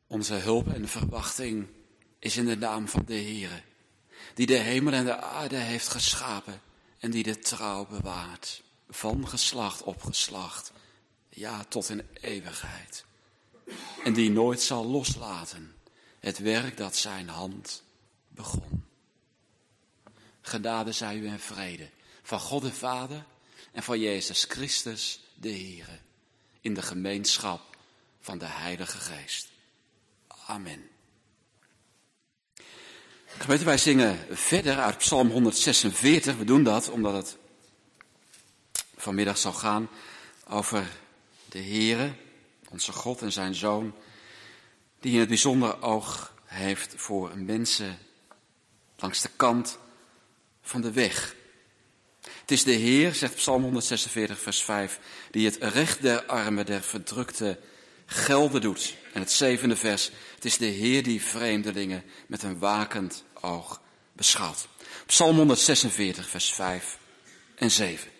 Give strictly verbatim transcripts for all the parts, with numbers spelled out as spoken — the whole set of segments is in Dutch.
Onze hulp en verwachting is in de naam van de Heere, die de hemel en de aarde heeft geschapen en die de trouw bewaart, van geslacht op geslacht, ja, tot in eeuwigheid. En die nooit zal loslaten het werk dat zijn hand begon. Genade zij u en vrede van God de Vader en van Jezus Christus de Heere, in de gemeenschap van de Heilige Geest. Amen. Gemeente, wij zingen verder uit Psalm honderdzesenveertig. We doen dat omdat het vanmiddag zal gaan over de Heere, onze God en zijn Zoon, die in het bijzonder oog heeft voor mensen langs de kant van de weg. Het is de Heer, zegt Psalm honderdzesenveertig vers vijf, die het recht der armen, der verdrukten, gelden doet. En het zevende vers, het is de Heer die vreemdelingen met een wakend oog beschouwt. Psalm honderdzesenveertig vers vijf en zeven.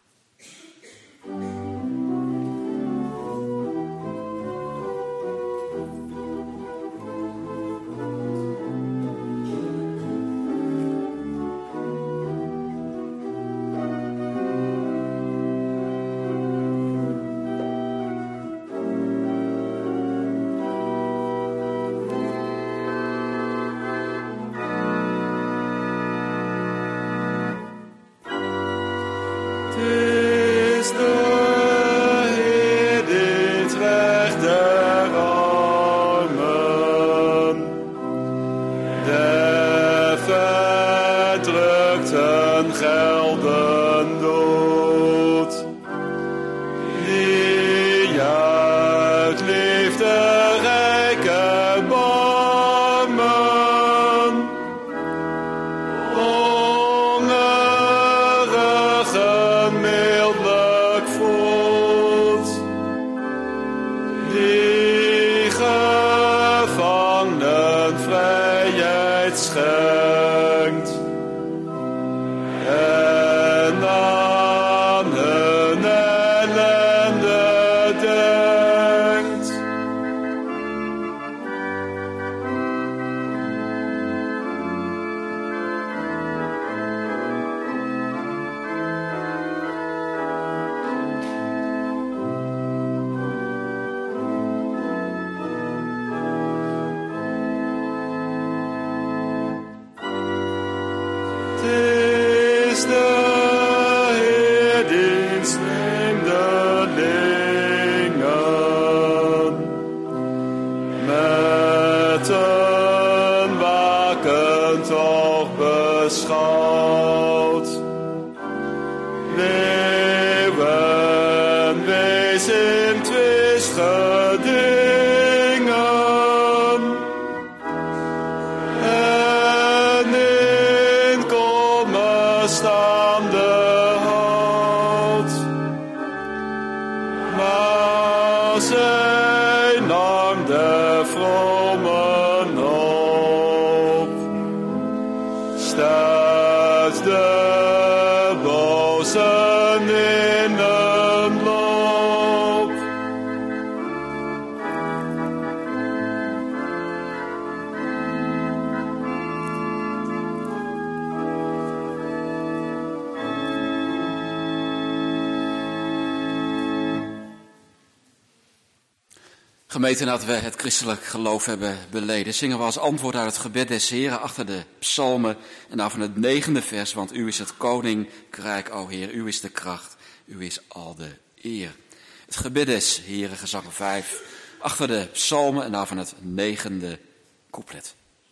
Gemeente, nadat we het christelijk geloof hebben beleden, zingen we als antwoord uit het gebed des Heren achter de psalmen en nou van het negende vers, want u is het koninkrijk, o Heer, u is de kracht, u is al de eer. Het gebed des Heren, gezang vijf, achter de psalmen en nou van het negende couplet.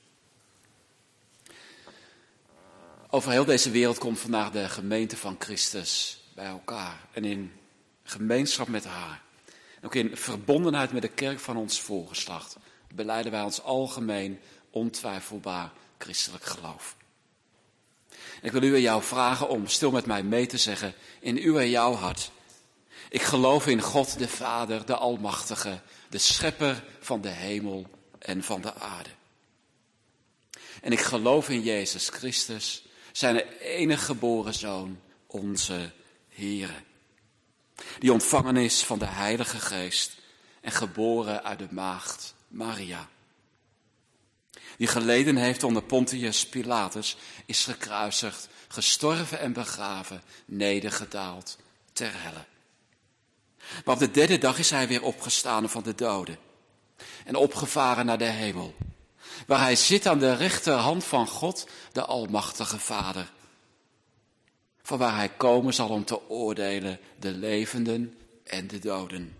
Over heel deze wereld komt vandaag de gemeente van Christus bij elkaar en in gemeenschap met haar. Ook in verbondenheid met de kerk van ons voorgeslacht belijden wij ons algemeen ontwijfelbaar christelijk geloof. Ik wil u en jou vragen om stil met mij mee te zeggen in uw en jouw hart: ik geloof in God de Vader, de Almachtige, de schepper van de hemel en van de aarde. En ik geloof in Jezus Christus, zijn enige geboren Zoon, onze Heere, die ontvangen is van de Heilige Geest en geboren uit de maagd Maria. Die geleden heeft onder Pontius Pilatus, is gekruisigd, gestorven en begraven, nedergedaald ter helle. Maar op de derde dag is hij weer opgestaan van de doden en opgevaren naar de hemel, waar hij zit aan de rechterhand van God, de Almachtige Vader, van waar hij komen zal om te oordelen de levenden en de doden.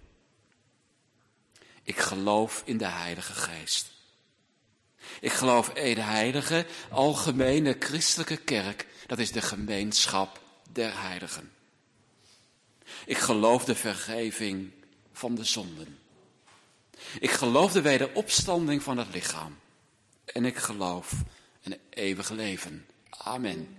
Ik geloof in de Heilige Geest. Ik geloof in de heilige, algemene christelijke kerk, dat is de gemeenschap der heiligen. Ik geloof de vergeving van de zonden. Ik geloof de wederopstanding van het lichaam. En ik geloof in een eeuwig leven. Amen.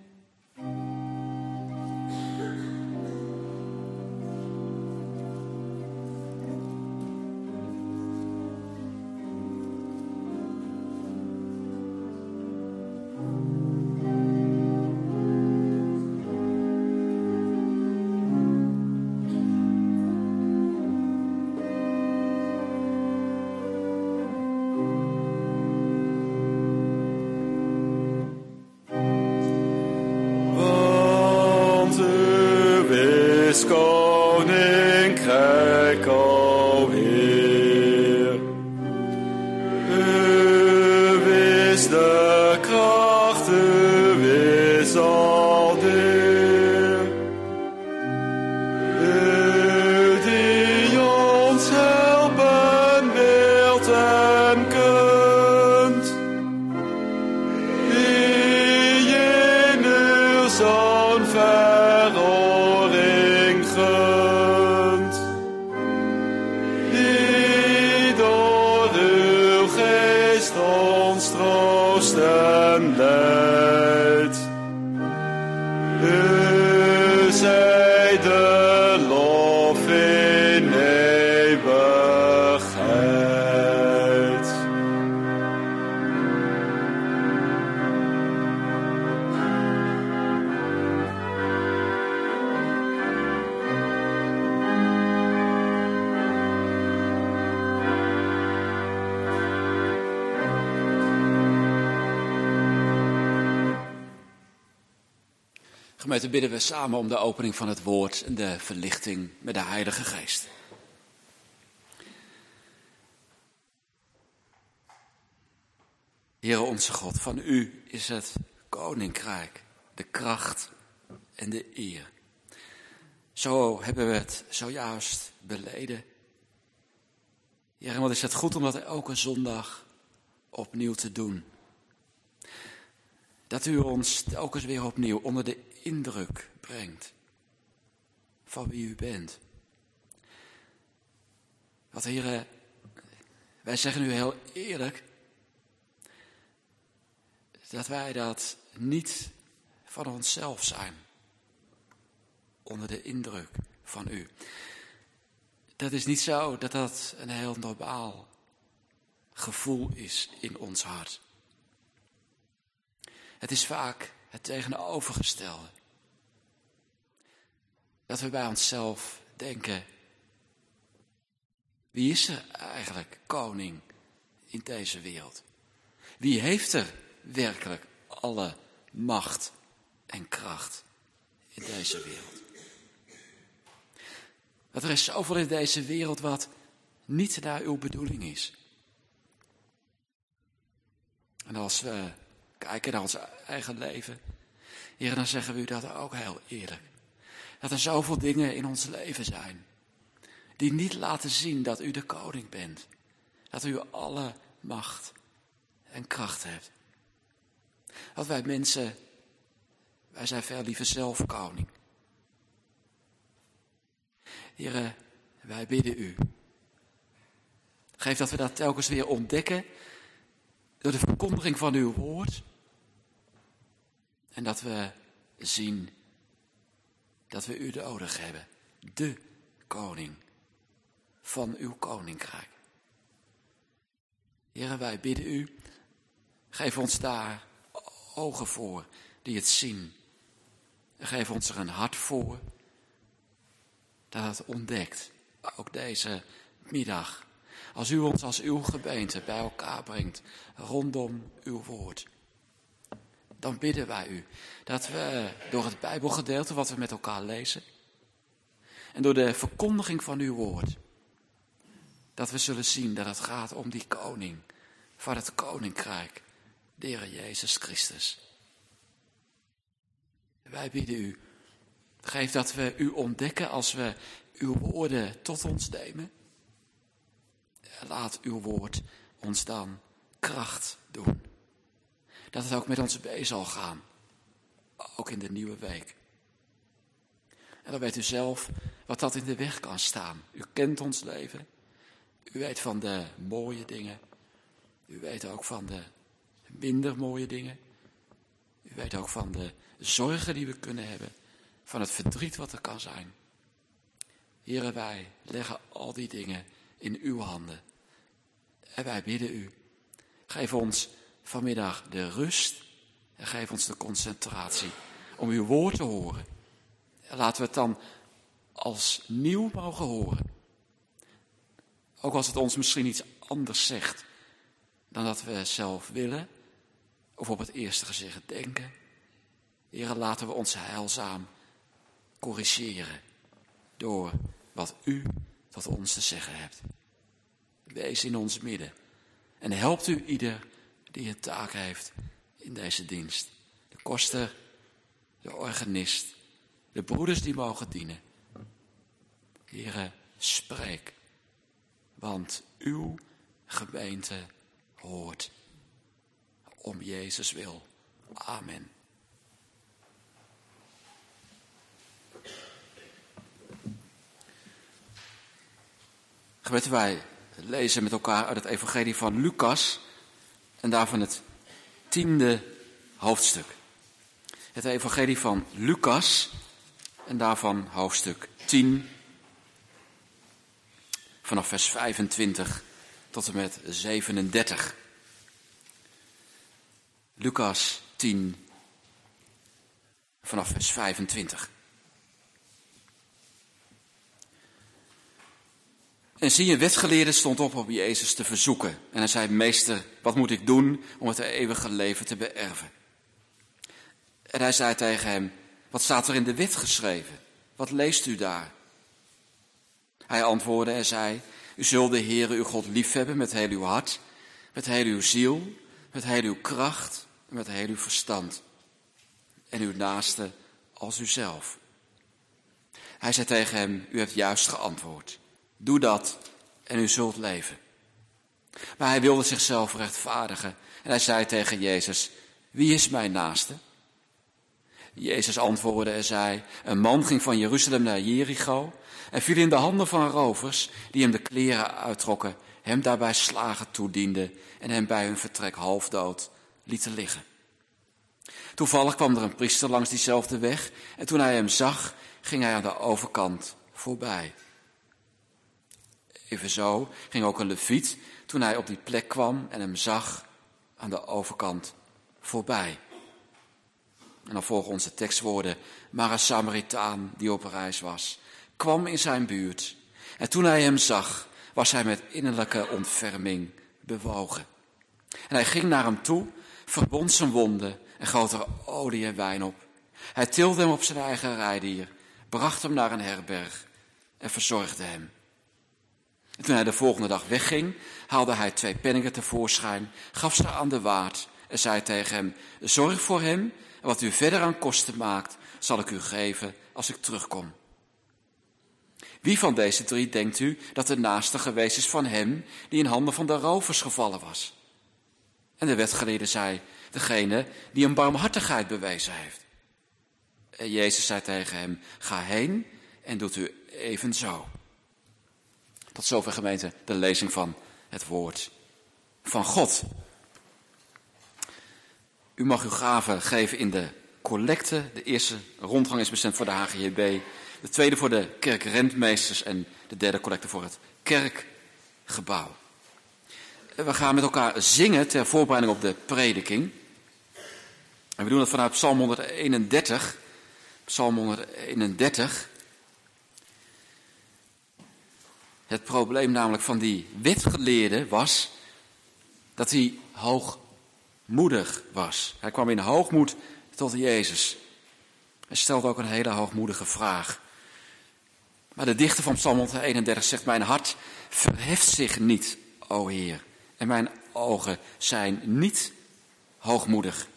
Gemeente, bidden we samen om de opening van het woord en de verlichting met de Heilige Geest. Heere onze God, van u is het koninkrijk, de kracht en de eer. Zo hebben we het zojuist beleden. Heere, wat is het goed om dat elke zondag opnieuw te doen. Dat u ons telkens weer opnieuw onder de indruk brengt van wie u bent. Wat, Heere, wij zeggen u heel eerlijk dat wij dat niet van onszelf zijn, onder de indruk van u. Dat is niet zo dat dat een heel normaal gevoel is in ons hart. Het is vaak het tegenovergestelde. Dat we bij onszelf denken, wie is er eigenlijk koning in deze wereld? Wie heeft er werkelijk alle macht en kracht in deze wereld? Want er is zoveel in deze wereld wat niet naar uw bedoeling is. En als we kijken naar ons eigen leven, Heer, dan zeggen we u dat ook heel eerlijk. Dat er zoveel dingen in ons leven zijn die niet laten zien dat u de koning bent. Dat u alle macht en kracht hebt. Dat wij mensen, wij zijn veel liever zelf koning. Heer, wij bidden u. Geef dat we dat telkens weer ontdekken door de verkondiging van uw woord. En dat we zien dat we u nodig hebben. De koning van uw koninkrijk. Heer, wij bidden u. Geef ons daar ogen voor die het zien. En geef ons er een hart voor dat het ontdekt. Ook deze middag. Als u ons als uw gemeente bij elkaar brengt rondom uw woord. Dan bidden wij u dat we door het Bijbelgedeelte wat we met elkaar lezen en door de verkondiging van uw woord, dat we zullen zien dat het gaat om die koning van het koninkrijk, de Heer Jezus Christus. Wij bidden u, geef dat we u ontdekken als we uw woorden tot ons nemen. Laat uw woord ons dan kracht doen. Dat het ook met ons mee zal gaan. Ook in de nieuwe week. En dan weet u zelf wat dat in de weg kan staan. U kent ons leven. U weet van de mooie dingen. U weet ook van de minder mooie dingen. U weet ook van de zorgen die we kunnen hebben. Van het verdriet wat er kan zijn. Here, wij leggen al die dingen in uw handen. En wij bidden u, geef ons vanmiddag de rust en geef ons de concentratie om uw woord te horen. En laten we het dan als nieuw mogen horen. Ook als het ons misschien iets anders zegt dan dat we zelf willen of op het eerste gezicht denken. Heere, laten we ons heilzaam corrigeren door wat u tot ons te zeggen hebt. Wees in ons midden en helpt u ieder die een taak heeft in deze dienst. De koster, de organist, de broeders die mogen dienen. Heere, spreek, want uw gemeente hoort. Om Jezus wil. Amen. Gemeente, wij lezen met elkaar uit het evangelie van Lucas en daarvan het tiende hoofdstuk. Het evangelie van Lucas en daarvan hoofdstuk tien, vanaf vers vijfentwintig tot en met zevenendertig. Lucas tien, vanaf vers vijfentwintig. En zie, een wetgeleerde stond op om Jezus te verzoeken. En hij zei, meester, wat moet ik doen om het eeuwige leven te beërven? En hij zei tegen hem, wat staat er in de wet geschreven? Wat leest u daar? Hij antwoordde en zei, u zult de Heere uw God liefhebben met heel uw hart, met heel uw ziel, met heel uw kracht en met heel uw verstand. En uw naaste als uzelf. Hij zei tegen hem, u hebt juist geantwoord. Doe dat en u zult leven. Maar hij wilde zichzelf rechtvaardigen. En hij zei tegen Jezus, wie is mijn naaste? Jezus antwoordde en zei, een man ging van Jeruzalem naar Jericho en viel in de handen van rovers die hem de kleren uittrokken, hem daarbij slagen toedienden en hem bij hun vertrek halfdood lieten liggen. Toevallig kwam er een priester langs diezelfde weg en toen hij hem zag, ging hij aan de overkant voorbij. Evenzo ging ook een leviet toen hij op die plek kwam en hem zag aan de overkant voorbij. En dan volgen onze tekstwoorden, maar een Samaritaan die op reis was, kwam in zijn buurt. En toen hij hem zag, was hij met innerlijke ontferming bewogen. En hij ging naar hem toe, verbond zijn wonden en goot er olie en wijn op. Hij tilde hem op zijn eigen rijdier, bracht hem naar een herberg en verzorgde hem. En toen hij de volgende dag wegging, haalde hij twee penningen tevoorschijn, gaf ze aan de waard en zei tegen hem, zorg voor hem en wat u verder aan kosten maakt, zal ik u geven als ik terugkom. Wie van deze drie denkt u dat de naaste geweest is van hem die in handen van de rovers gevallen was? En de wetgeleerde zei, degene die een barmhartigheid bewezen heeft. En Jezus zei tegen hem, ga heen en doet u evenzo. Tot zover, gemeente, de lezing van het woord van God. U mag uw gaven geven in de collecte. De eerste rondgang is bestemd voor de H G J B. De tweede voor de kerkrentmeesters en de derde collecte voor het kerkgebouw. We gaan met elkaar zingen ter voorbereiding op de prediking. En we doen dat vanuit Psalm honderdeenendertig. Psalm honderdeenendertig. Het probleem namelijk van die wetgeleerde was dat hij hoogmoedig was. Hij kwam in hoogmoed tot Jezus. Hij stelde ook een hele hoogmoedige vraag. Maar de dichter van Psalm honderdeenendertig zegt: mijn hart verheft zich niet, o Heer. En mijn ogen zijn niet hoogmoedig.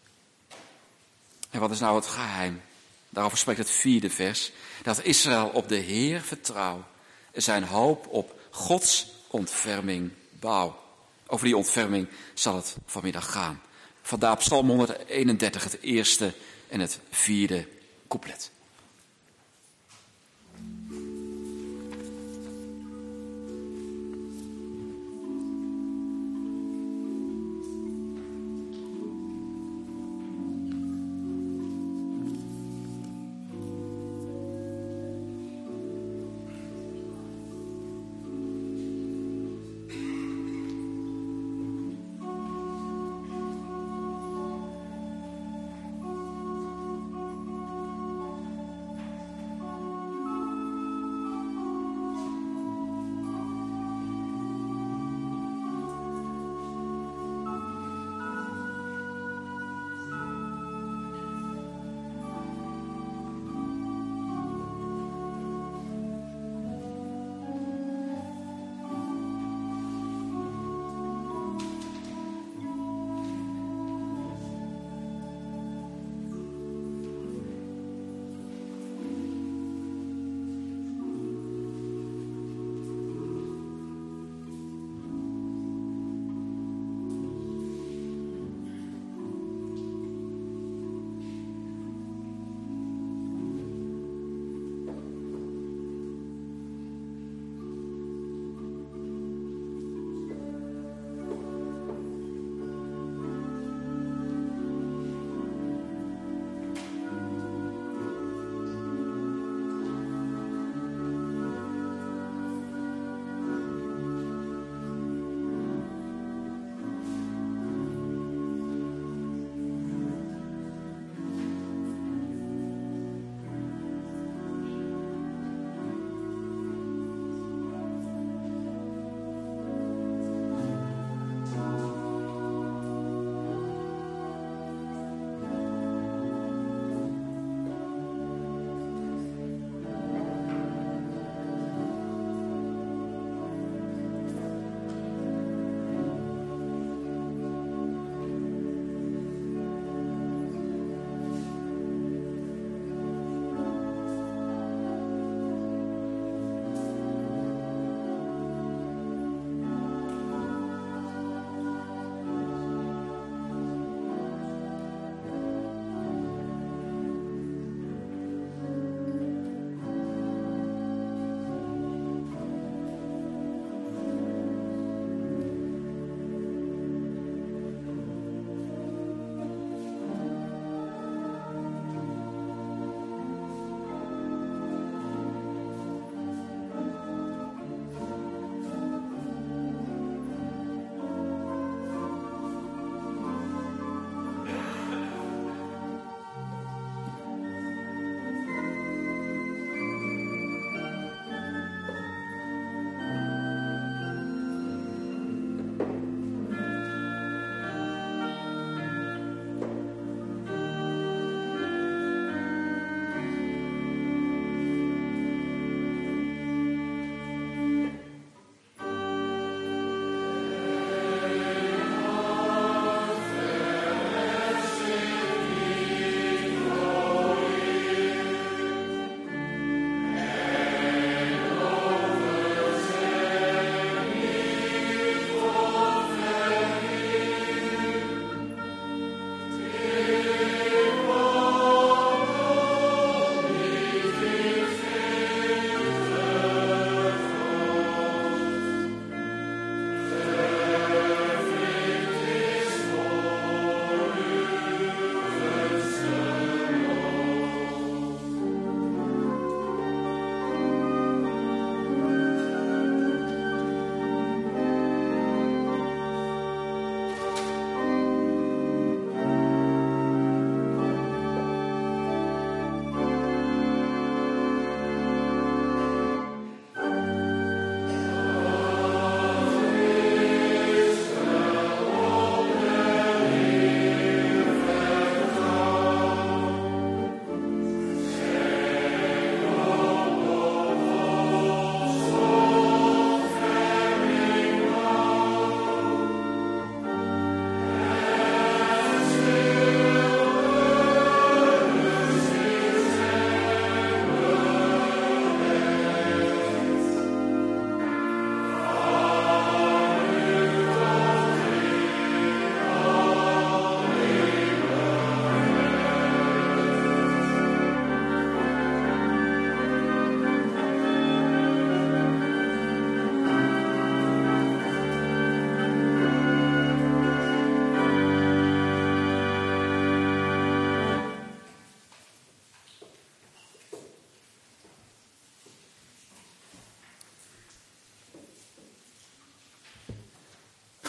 En wat is nou het geheim? Daarover spreekt het vierde vers. Dat Israël op de Heer vertrouw en zijn hoop op Gods ontferming bouw. Over die ontferming zal het vanmiddag gaan. Vandaar Psalm honderdeenendertig, het eerste en het vierde couplet.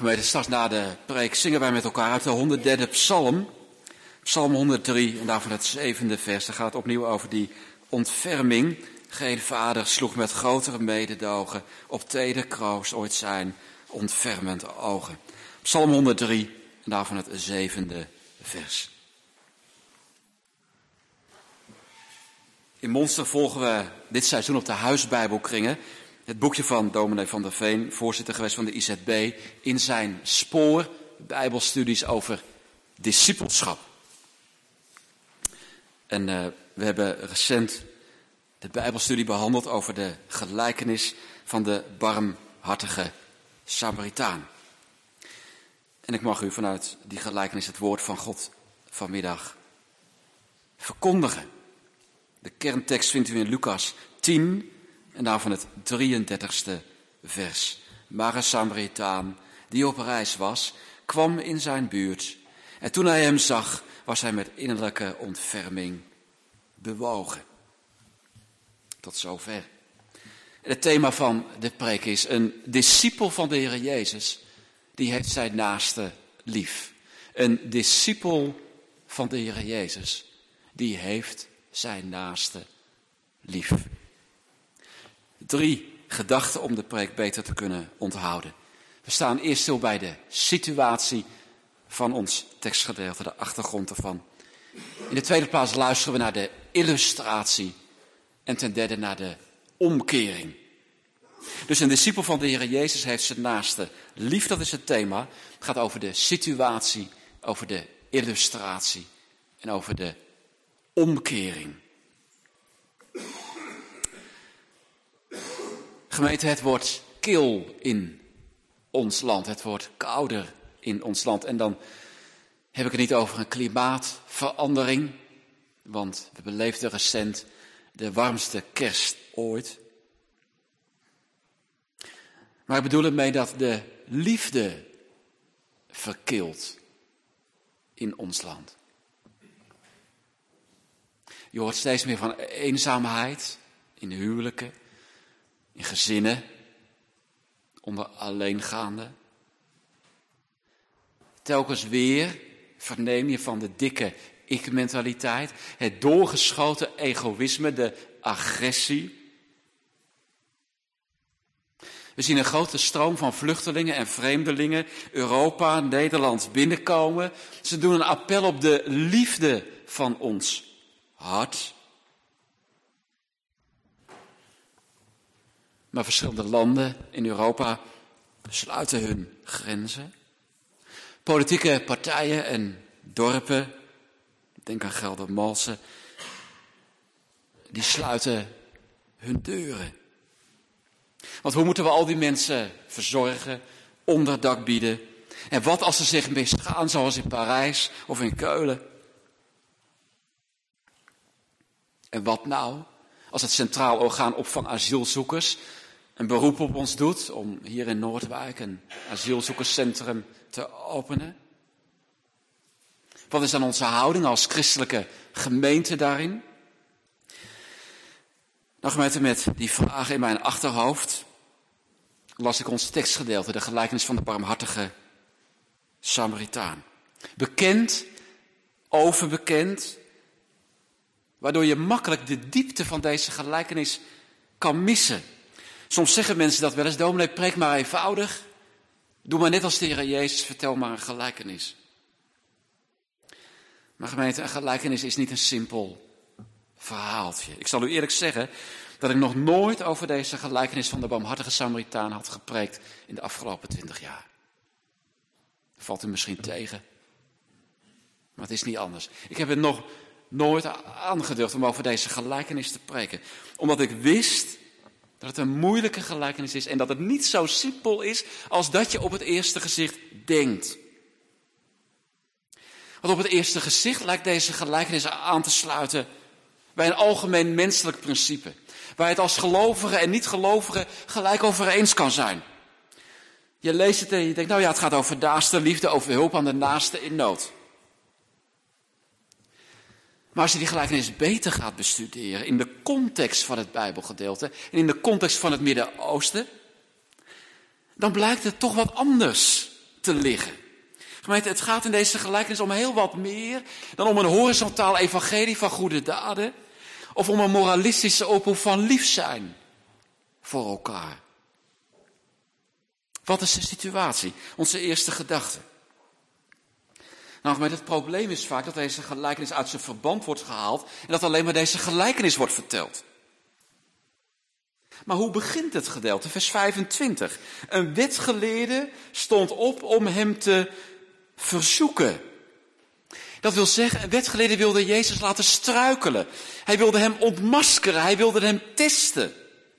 Gemeente, straks na de preek zingen wij met elkaar uit de honderdderde psalm. Psalm honderddrie en daarvan het zevende vers. Dat gaat opnieuw over die ontferming. Geen vader sloeg met grotere mededogen op teder kroos ooit zijn ontfermend ogen. Psalm honderddrie en daarvan het zevende vers. In Monster volgen we dit seizoen op de huisbijbelkringen. Het boekje van dominee Van der Veen, voorzitter geweest van de I Z B, in zijn spoor bijbelstudies over discipelschap. En uh, we hebben recent de bijbelstudie behandeld over de gelijkenis van de barmhartige Samaritaan. En ik mag u vanuit die gelijkenis het woord van God vanmiddag verkondigen. De kerntekst vindt u in Lucas tien en daarvan het drieëndertigste vers. Maar een Samaritaan die op reis was, kwam in zijn buurt. En toen hij hem zag, was hij met innerlijke ontferming bewogen. Tot zover. En het thema van de preek is: een discipel van de Heer Jezus, die heeft zijn naaste lief. Een discipel van de Heer Jezus, die heeft zijn naaste lief. Drie gedachten om de preek beter te kunnen onthouden. We staan eerst stil bij de situatie van ons tekstgedeelte, de achtergrond ervan. In de tweede plaats luisteren we naar de illustratie. En ten derde naar de omkering. Dus een discipel van de Heer Jezus heeft zijn naaste lief, dat is het thema. Het gaat over de situatie, over de illustratie en over de omkering. Gemeente, het wordt kil in ons land. Het wordt kouder in ons land. En dan heb ik het niet over een klimaatverandering. Want we beleefden recent de warmste kerst ooit. Maar ik bedoel ermee dat de liefde verkilt in ons land. Je hoort steeds meer van eenzaamheid in huwelijken, in gezinnen, onder alleengaanden. Telkens weer verneem je van de dikke ik-mentaliteit, het doorgeschoten egoïsme, de agressie. We zien een grote stroom van vluchtelingen en vreemdelingen Europa, Nederland binnenkomen. Ze doen een appel op de liefde van ons hart. Maar verschillende landen in Europa sluiten hun grenzen. Politieke partijen en dorpen, denk aan Geldermalsen, die sluiten hun deuren. Want hoe moeten we al die mensen verzorgen, onderdak bieden? En wat als ze zich misgaan, zoals in Parijs of in Keulen? En wat nou als het Centraal Orgaan Opvang Asielzoekers een beroep op ons doet om hier in Noordwijk een asielzoekerscentrum te openen? Wat is dan onze houding als christelijke gemeente daarin? Nou, gemeente, met die vraag in mijn achterhoofd las ik ons tekstgedeelte, de gelijkenis van de barmhartige Samaritaan. Bekend, overbekend, waardoor je makkelijk de diepte van deze gelijkenis kan missen. Soms zeggen mensen dat wel eens: dominee, preek maar eenvoudig. Doe maar net als de Heer Jezus, vertel maar een gelijkenis. Maar gemeente, een gelijkenis is niet een simpel verhaaltje. Ik zal u eerlijk zeggen dat ik nog nooit over deze gelijkenis van de barmhartige Samaritaan had gepreekt in de afgelopen twintig jaar. Valt u misschien tegen, maar het is niet anders. Ik heb het nog nooit aangedurfd om over deze gelijkenis te preken, omdat ik wist dat het een moeilijke gelijkenis is en dat het niet zo simpel is als dat je op het eerste gezicht denkt. Want op het eerste gezicht lijkt deze gelijkenis aan te sluiten bij een algemeen menselijk principe, waar je het als gelovige en niet-gelovige gelijk over eens kan zijn. Je leest het en je denkt, nou ja, het gaat over naaste liefde, over hulp aan de naaste in nood. Maar als je die gelijkenis beter gaat bestuderen in de context van het Bijbelgedeelte en in de context van het Midden-Oosten, dan blijkt het toch wat anders te liggen. Gemeente, het gaat in deze gelijkenis om heel wat meer dan om een horizontaal evangelie van goede daden. Of om een moralistische oproep van lief zijn voor elkaar. Wat is de situatie? Onze eerste gedachte. Nou, maar het probleem is vaak dat deze gelijkenis uit zijn verband wordt gehaald en dat alleen maar deze gelijkenis wordt verteld. Maar hoe begint het gedeelte? Vers vijfentwintig. Een wetgeleerde stond op om hem te verzoeken. Dat wil zeggen, een wetgeleerde wilde Jezus laten struikelen. Hij wilde hem ontmaskeren, hij wilde hem testen.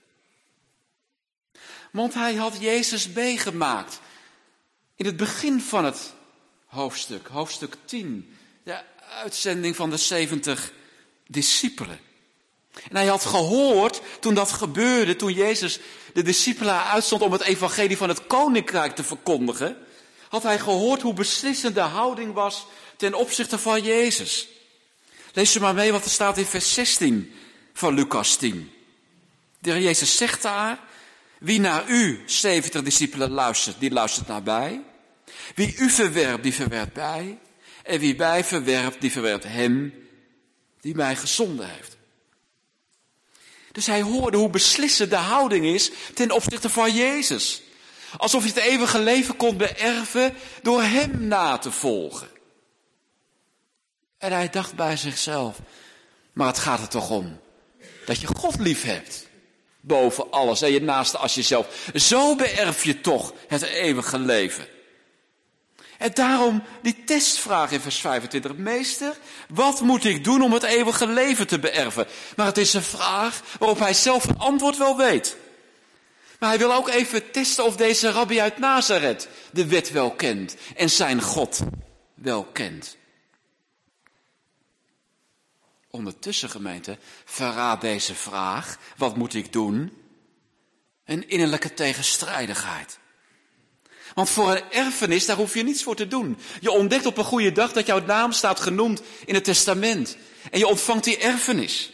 Want hij had Jezus meegemaakt. In het begin van het hoofdstuk, hoofdstuk tien. De uitzending van de zeventig discipelen. En hij had gehoord toen dat gebeurde, toen Jezus de discipelen uitstond om het evangelie van het koninkrijk te verkondigen. Had hij gehoord hoe beslissend de houding was ten opzichte van Jezus. Lees u maar mee wat er staat in vers zestien van Lucas tien. De Heer Jezus zegt daar: wie naar u, zeventig discipelen, luistert, die luistert naar mij. Wie u verwerpt, die verwerpt mij. En wie mij verwerpt, die verwerpt hem die mij gezonden heeft. Dus hij hoorde hoe beslissend de houding is ten opzichte van Jezus. Alsof je het eeuwige leven kon beërven door hem na te volgen. En hij dacht bij zichzelf: maar het gaat er toch om dat je God lief hebt. Boven alles en je naaste als jezelf. Zo beërf je toch het eeuwige leven. En daarom die testvraag in vers vijfentwintig. Meester, wat moet ik doen om het eeuwige leven te beërven? Maar het is een vraag waarop hij zelf een antwoord wel weet. Maar hij wil ook even testen of deze rabbi uit Nazareth de wet wel kent. En zijn God wel kent. Ondertussen, gemeente, verraadt deze vraag, wat moet ik doen, een innerlijke tegenstrijdigheid. Want voor een erfenis, daar hoef je niets voor te doen. Je ontdekt op een goede dag dat jouw naam staat genoemd in het testament. En je ontvangt die erfenis.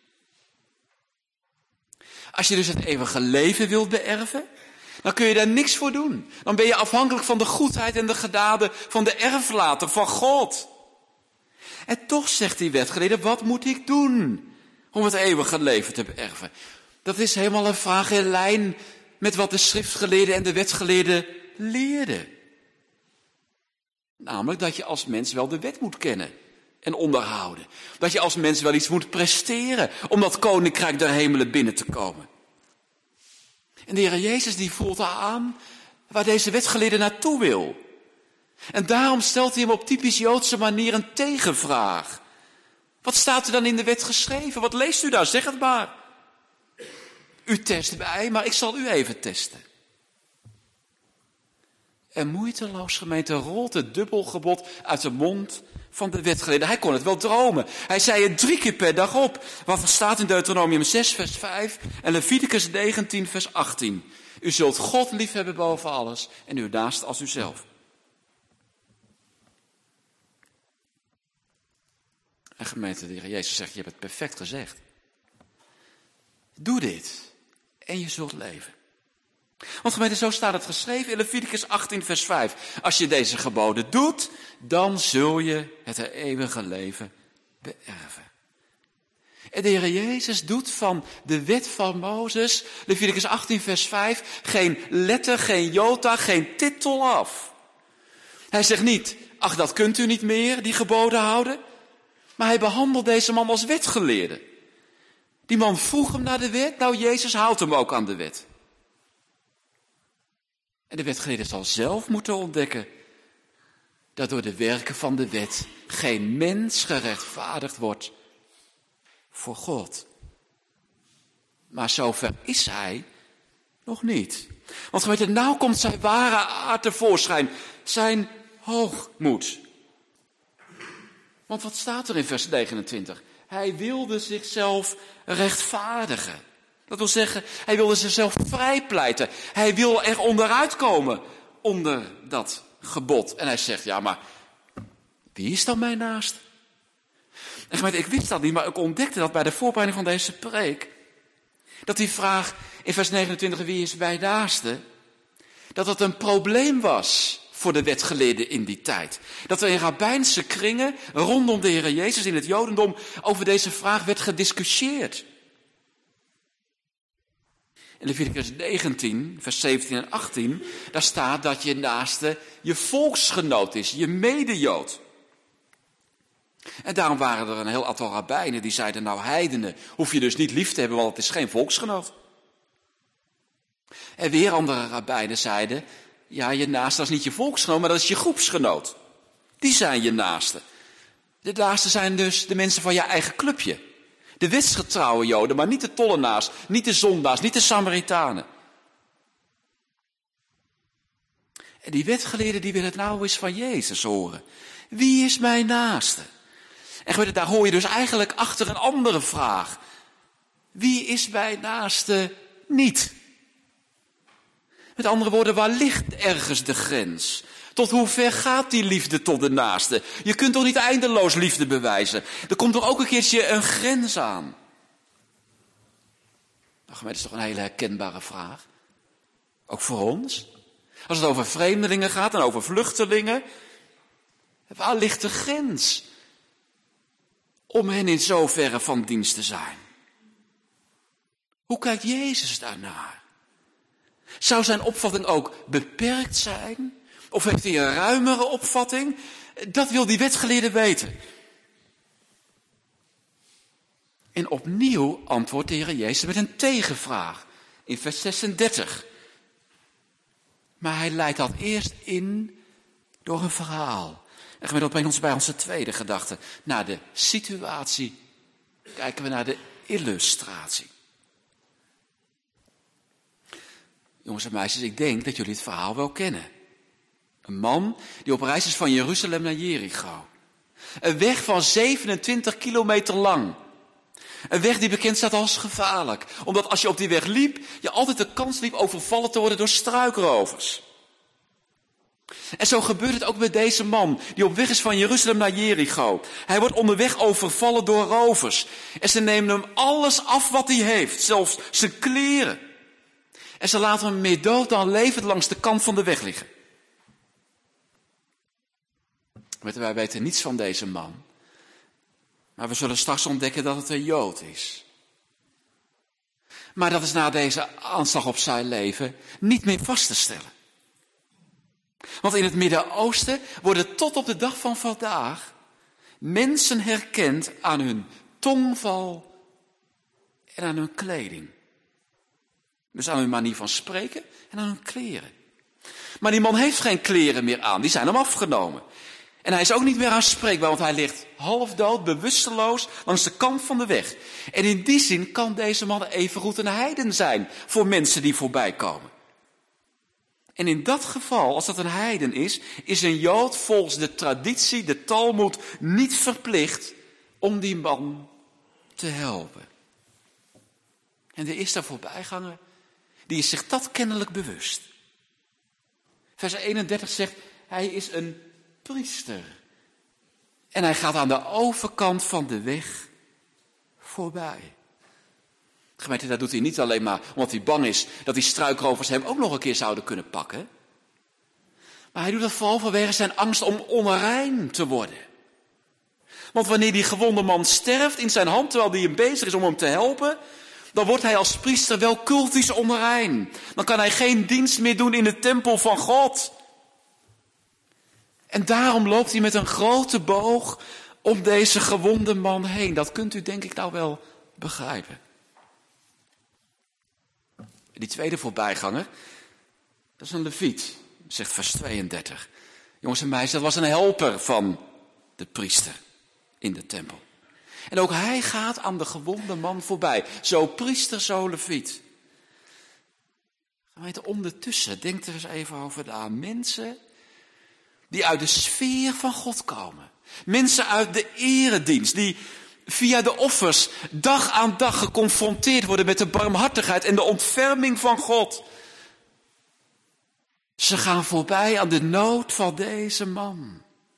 Als je dus het eeuwige leven wilt beërven, dan kun je daar niks voor doen. Dan ben je afhankelijk van de goedheid en de genade van de erflater, van God. En toch zegt die wetgeleerde, wat moet ik doen om het eeuwige leven te beërven? Dat is helemaal een vraag in lijn met wat de schriftgeleerden en de wetgeleerden leerden. Namelijk dat je als mens wel de wet moet kennen en onderhouden. Dat je als mens wel iets moet presteren om dat koninkrijk der hemelen binnen te komen. En de Heer Jezus die voelt aan waar deze wetgeleerde naartoe wil. En daarom stelt hij hem op typisch Joodse manier een tegenvraag. Wat staat er dan in de wet geschreven? Wat leest u daar? Zeg het maar. U test mij, maar ik zal u even testen. En moeiteloos, gemeente, rolt het dubbelgebod uit de mond van de wetgeleerde. Hij kon het wel dromen. Hij zei het drie keer per dag op. Wat er staat in Deuteronomium zes vers vijf en Leviticus negentien vers achttien. U zult God liefhebben boven alles en uw naaste als uzelf. En gemeente, de Heer Jezus zegt, je hebt het perfect gezegd. Doe dit en je zult leven. Want gemeente, zo staat het geschreven in Leviticus achttien vers vijf. Als je deze geboden doet, dan zul je het eeuwige leven beërven. En de Heer Jezus doet van de wet van Mozes, Leviticus achttien vers vijf, geen letter, geen jota, geen titel af. Hij zegt niet, ach dat kunt u niet meer, die geboden houden. Maar hij behandelt deze man als wetgeleerde. Die man vroeg hem naar de wet, nou Jezus houdt hem ook aan de wet. En de wetgeleerde zal zelf moeten ontdekken dat door de werken van de wet geen mens gerechtvaardigd wordt voor God. Maar zover is hij nog niet. Want gemeente, nou komt zijn ware aard tevoorschijn, zijn hoogmoed. Want wat staat er in vers negenentwintig? Hij wilde zichzelf rechtvaardigen. Dat wil zeggen, hij wilde zichzelf vrijpleiten. Hij wil er onderuit komen onder dat gebod. En hij zegt, ja, maar wie is dan mijn naast? En gemeente, ik wist dat niet, maar ik ontdekte dat bij de voorbereiding van deze preek. Dat die vraag in vers negenentwintig, wie is mijn naaste? Dat dat een probleem was voor de wetgeleerden in die tijd. Dat er in rabbijnse kringen rondom de Heer Jezus in het Jodendom over deze vraag werd gediscussieerd. In Leviticus negentien, vers zeventien en achttien, daar staat dat je naaste je volksgenoot is, je medejood. En daarom waren er een heel aantal rabbijnen die zeiden, nou heidenen hoef je dus niet lief te hebben, want het is geen volksgenoot. En weer andere rabbijnen zeiden, ja, je naaste is niet je volksgenoot, maar dat is je groepsgenoot. Die zijn je naaste. De naasten zijn dus de mensen van je eigen clubje. De wetsgetrouwe Joden, maar niet de tollenaars, niet de zondaars, niet de Samaritanen. En die wetgeleerden die willen het nou eens van Jezus horen. Wie is mijn naaste? En geweten, daar hoor je dus eigenlijk achter een andere vraag. Wie is mijn naaste niet? Met andere woorden, waar ligt ergens de grens? Tot hoe ver gaat die liefde tot de naaste? Je kunt toch niet eindeloos liefde bewijzen? Er komt toch ook een keertje een grens aan? Nou, dat is toch een hele herkenbare vraag. Ook voor ons. Als het over vreemdelingen gaat en over vluchtelingen. Waar ligt de grens? Om hen in zoverre van dienst te zijn. Hoe kijkt Jezus daarnaar? Zou zijn opvatting ook beperkt zijn? Of heeft hij een ruimere opvatting? Dat wil die wetgeleerde weten. En opnieuw antwoordt de Heer Jezus met een tegenvraag. In vers zesendertig. Maar hij leidt dat eerst in door een verhaal. En gaan we dat bij ons bij onze tweede gedachte. Naar de situatie kijken we naar de illustratie. Jongens en meisjes, ik denk dat jullie het verhaal wel kennen. Een man die op reis is van Jeruzalem naar Jericho. Een weg van zevenentwintig kilometer lang. Een weg die bekend staat als gevaarlijk. Omdat als je op die weg liep, je altijd de kans liep overvallen te worden door struikrovers. En zo gebeurt het ook met deze man, die op weg is van Jeruzalem naar Jericho. Hij wordt onderweg overvallen door rovers. En ze nemen hem alles af wat hij heeft, zelfs zijn kleren. En ze laten hem meer dood dan levend langs de kant van de weg liggen. Wij weten niets van deze man. Maar we zullen straks ontdekken dat het een Jood is. Maar dat is na deze aanslag op zijn leven niet meer vast te stellen. Want in het Midden-Oosten worden tot op de dag van vandaag mensen herkend aan hun tongval en aan hun kleding. Dus aan hun manier van spreken en aan hun kleren. Maar die man heeft geen kleren meer aan, die zijn hem afgenomen. En hij is ook niet meer aanspreekbaar, want hij ligt half dood, bewusteloos, langs de kant van de weg. En in die zin kan deze man evengoed een heiden zijn voor mensen die voorbij komen. En in dat geval, als dat een heiden is, is een Jood volgens de traditie, de Talmoed, niet verplicht om die man te helpen. En de eerste voorbijganger, die is zich dat kennelijk bewust. Vers eenendertig zegt, hij is een priester. En hij gaat aan de overkant van de weg voorbij. Gemeente, dat doet hij niet alleen maar omdat hij bang is dat die struikrovers hem ook nog een keer zouden kunnen pakken. Maar hij doet dat vooral vanwege zijn angst om onrein te worden. Want wanneer die gewonde man sterft in zijn hand, terwijl hij hem bezig is om hem te helpen, dan wordt hij als priester wel cultisch onrein. Dan kan hij geen dienst meer doen in de tempel van God. En daarom loopt hij met een grote boog om deze gewonde man heen. Dat kunt u denk ik nou wel begrijpen. Die tweede voorbijganger, dat is een leviet, zegt vers tweeëndertig. Jongens en meisjes, dat was een helper van de priester in de tempel. En ook hij gaat aan de gewonde man voorbij. Zo priester, zo leviet. Gemeente, ondertussen, denk er eens even over na. Mensen die uit de sfeer van God komen. Mensen uit de eredienst, die via de offers dag aan dag geconfronteerd worden met de barmhartigheid en de ontferming van God. Ze gaan voorbij aan de nood van deze man.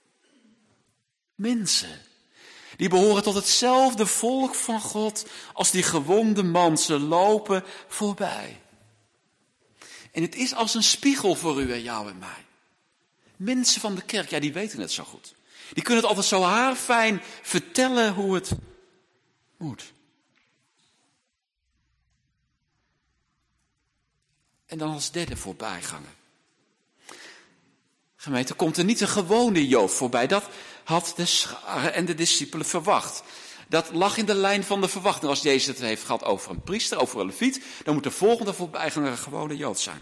Mensen die behoren tot hetzelfde volk van God als die gewonde man. Ze lopen voorbij. En het is als een spiegel voor u en jou en mij. Mensen van de kerk, ja, die weten het zo goed. Die kunnen het altijd zo haarfijn vertellen hoe het moet. En dan als derde voorbijganger. Gemeente, komt er niet een gewone Jood voorbij. Dat had de scharen en de discipelen verwacht. Dat lag in de lijn van de verwachting. Als Jezus het heeft gehad over een priester, over een leviet, dan moet de volgende voorbijganger een gewone Jood zijn.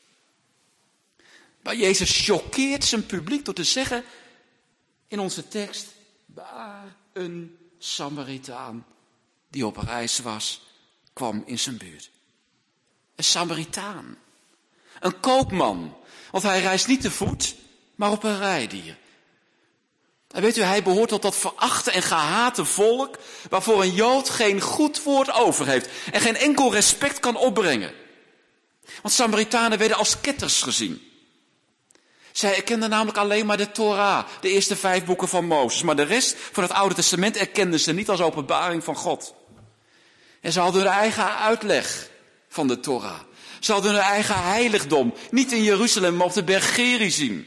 Maar Jezus choqueert zijn publiek door te zeggen in onze tekst, waar een Samaritaan die op reis was, kwam in zijn buurt. Een Samaritaan. Een koopman. Want hij reist niet te voet, maar op een rijdier. En weet u, hij behoort tot dat verachte en gehate volk, waarvoor een Jood geen goed woord over heeft en geen enkel respect kan opbrengen. Want Samaritanen werden als ketters gezien. Zij erkenden namelijk alleen maar de Torah, de eerste vijf boeken van Mozes. Maar de rest van het Oude Testament erkenden ze niet als openbaring van God. En ze hadden hun eigen uitleg van de Torah. Ze hadden hun eigen heiligdom, niet in Jeruzalem, maar op de berg Gerizim.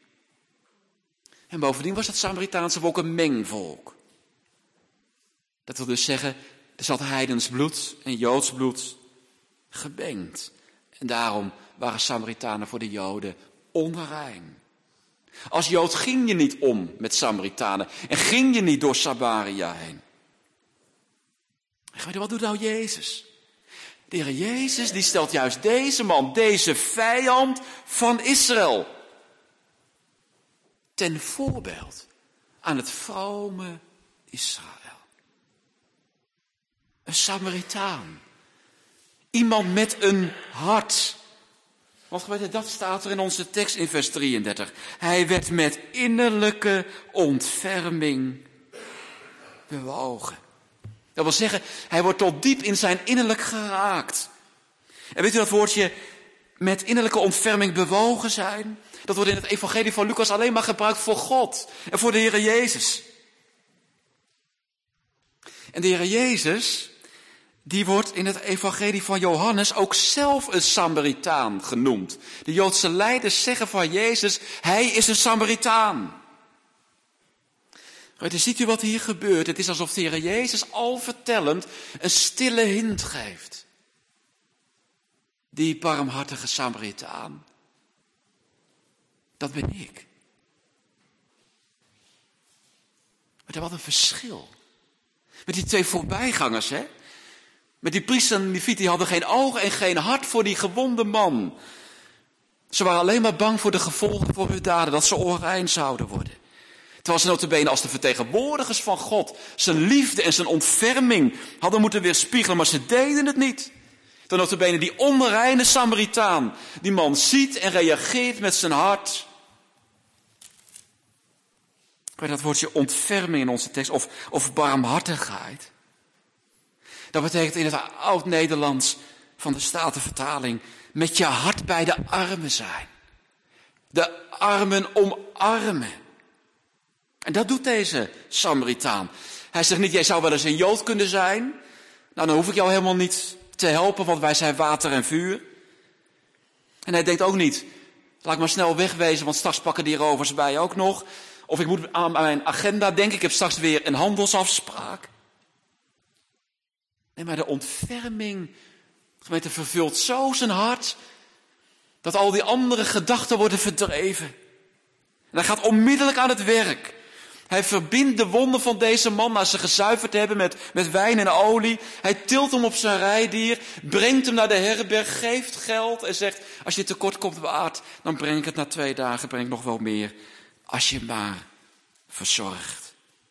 En bovendien was het Samaritaanse volk een mengvolk. Dat wil dus zeggen, er zat heidens bloed en Joods bloed gemengd. En daarom waren Samaritanen voor de Joden onrein. Als Jood ging je niet om met Samaritanen en ging je niet door Samaria heen. En wat doet nou Jezus? De Heer Jezus die stelt juist deze man, deze vijand van Israël, ten voorbeeld aan het vrome Israël. Een Samaritaan. Iemand met een hart. Want dat staat er in onze tekst in vers drieëndertig. Hij werd met innerlijke ontferming bewogen. Dat wil zeggen, hij wordt tot diep in zijn innerlijk geraakt. En weet u dat woordje met innerlijke ontferming bewogen zijn? Dat wordt in het evangelie van Lucas alleen maar gebruikt voor God en voor de Heer Jezus. En de Heer Jezus, die wordt in het evangelie van Johannes ook zelf een Samaritaan genoemd. De Joodse leiders zeggen van Jezus, hij is een Samaritaan. Maar ziet u wat hier gebeurt? Het is alsof de Heer Jezus al vertellend een stille hint geeft. Die barmhartige Samaritaan, dat ben ik. Maar wat een verschil. Met die twee voorbijgangers, hè? Met die priester en die leviet, die hadden geen ogen en geen hart voor die gewonde man. Ze waren alleen maar bang voor de gevolgen voor hun daden, dat ze onrein zouden worden. Terwijl ze notabene als de vertegenwoordigers van God zijn liefde en zijn ontferming hadden moeten weerspiegelen, maar ze deden het niet. Terwijl notabene die onreine Samaritaan, die man ziet en reageert met zijn hart. Bij dat woordje ontferming in onze tekst, of, of barmhartigheid. Dat betekent in het oud-Nederlands van de Statenvertaling, met je hart bij de armen zijn. De armen omarmen. En dat doet deze Samaritaan. Hij zegt niet, jij zou wel eens een Jood kunnen zijn. Nou, dan hoef ik jou helemaal niet te helpen, want wij zijn water en vuur. En hij denkt ook niet, laat ik maar snel wegwezen, want straks pakken die rovers bij ook nog. Of ik moet aan mijn agenda denken, ik heb straks weer een handelsafspraak. Nee, maar de ontferming, de gemeente, vervult zo zijn hart, dat al die andere gedachten worden verdreven. En hij gaat onmiddellijk aan het werk. Hij verbindt de wonden van deze man na ze gezuiverd te hebben met, met wijn en olie. Hij tilt hem op zijn rijdier, brengt hem naar de herberg, geeft geld en zegt, als je tekort komt waard, dan breng ik het na twee dagen, breng ik nog wel meer, als je maar verzorgt.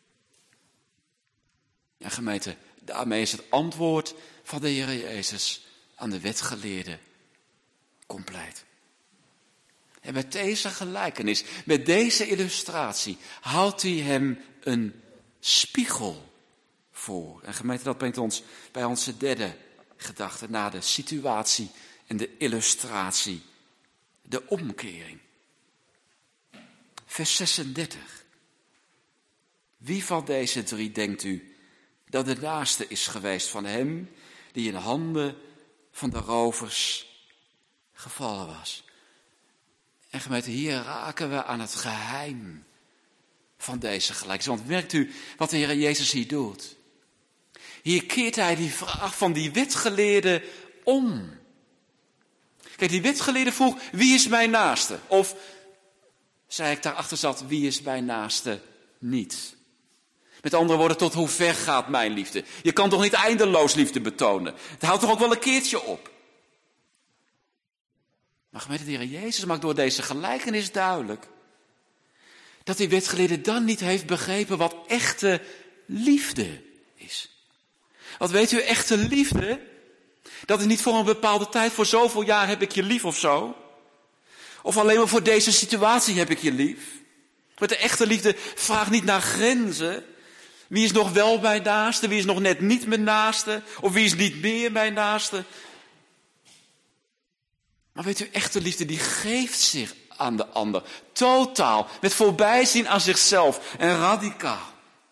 Ja, gemeente, daarmee is het antwoord van de Heer Jezus aan de wetgeleerden compleet. En met deze gelijkenis, met deze illustratie, houdt hij hem een spiegel voor. En gemeente, dat brengt ons bij onze derde gedachte, na de situatie en de illustratie, de omkering. Vers zesendertig. Wie van deze drie denkt u dat de naaste is geweest van hem die in handen van de rovers gevallen was? En gemeente, hier raken we aan het geheim van deze gelijkenis. Want merkt u wat de Heer Jezus hier doet? Hier keert hij die vraag van die wetgeleerde om. Kijk, die wetgeleerde vroeg, wie is mijn naaste? Of, zei ik daarachter zat, wie is mijn naaste niet? Met andere woorden, tot hoe ver gaat mijn liefde? Je kan toch niet eindeloos liefde betonen? Het houdt toch ook wel een keertje op? Maar gemeente, de Heer Jezus maakt door deze gelijkenis duidelijk dat die wetgeleerde dan niet heeft begrepen wat echte liefde is. Wat weet u, echte liefde? Dat is niet voor een bepaalde tijd, voor zoveel jaar heb ik je lief of zo. Of alleen maar voor deze situatie heb ik je lief. Want de echte liefde vraagt niet naar grenzen. Wie is nog wel mijn naaste, wie is nog net niet mijn naaste, of wie is niet meer mijn naaste. Maar weet u, echte liefde die geeft zich aan de ander. Totaal, met voorbijzien aan zichzelf en radicaal.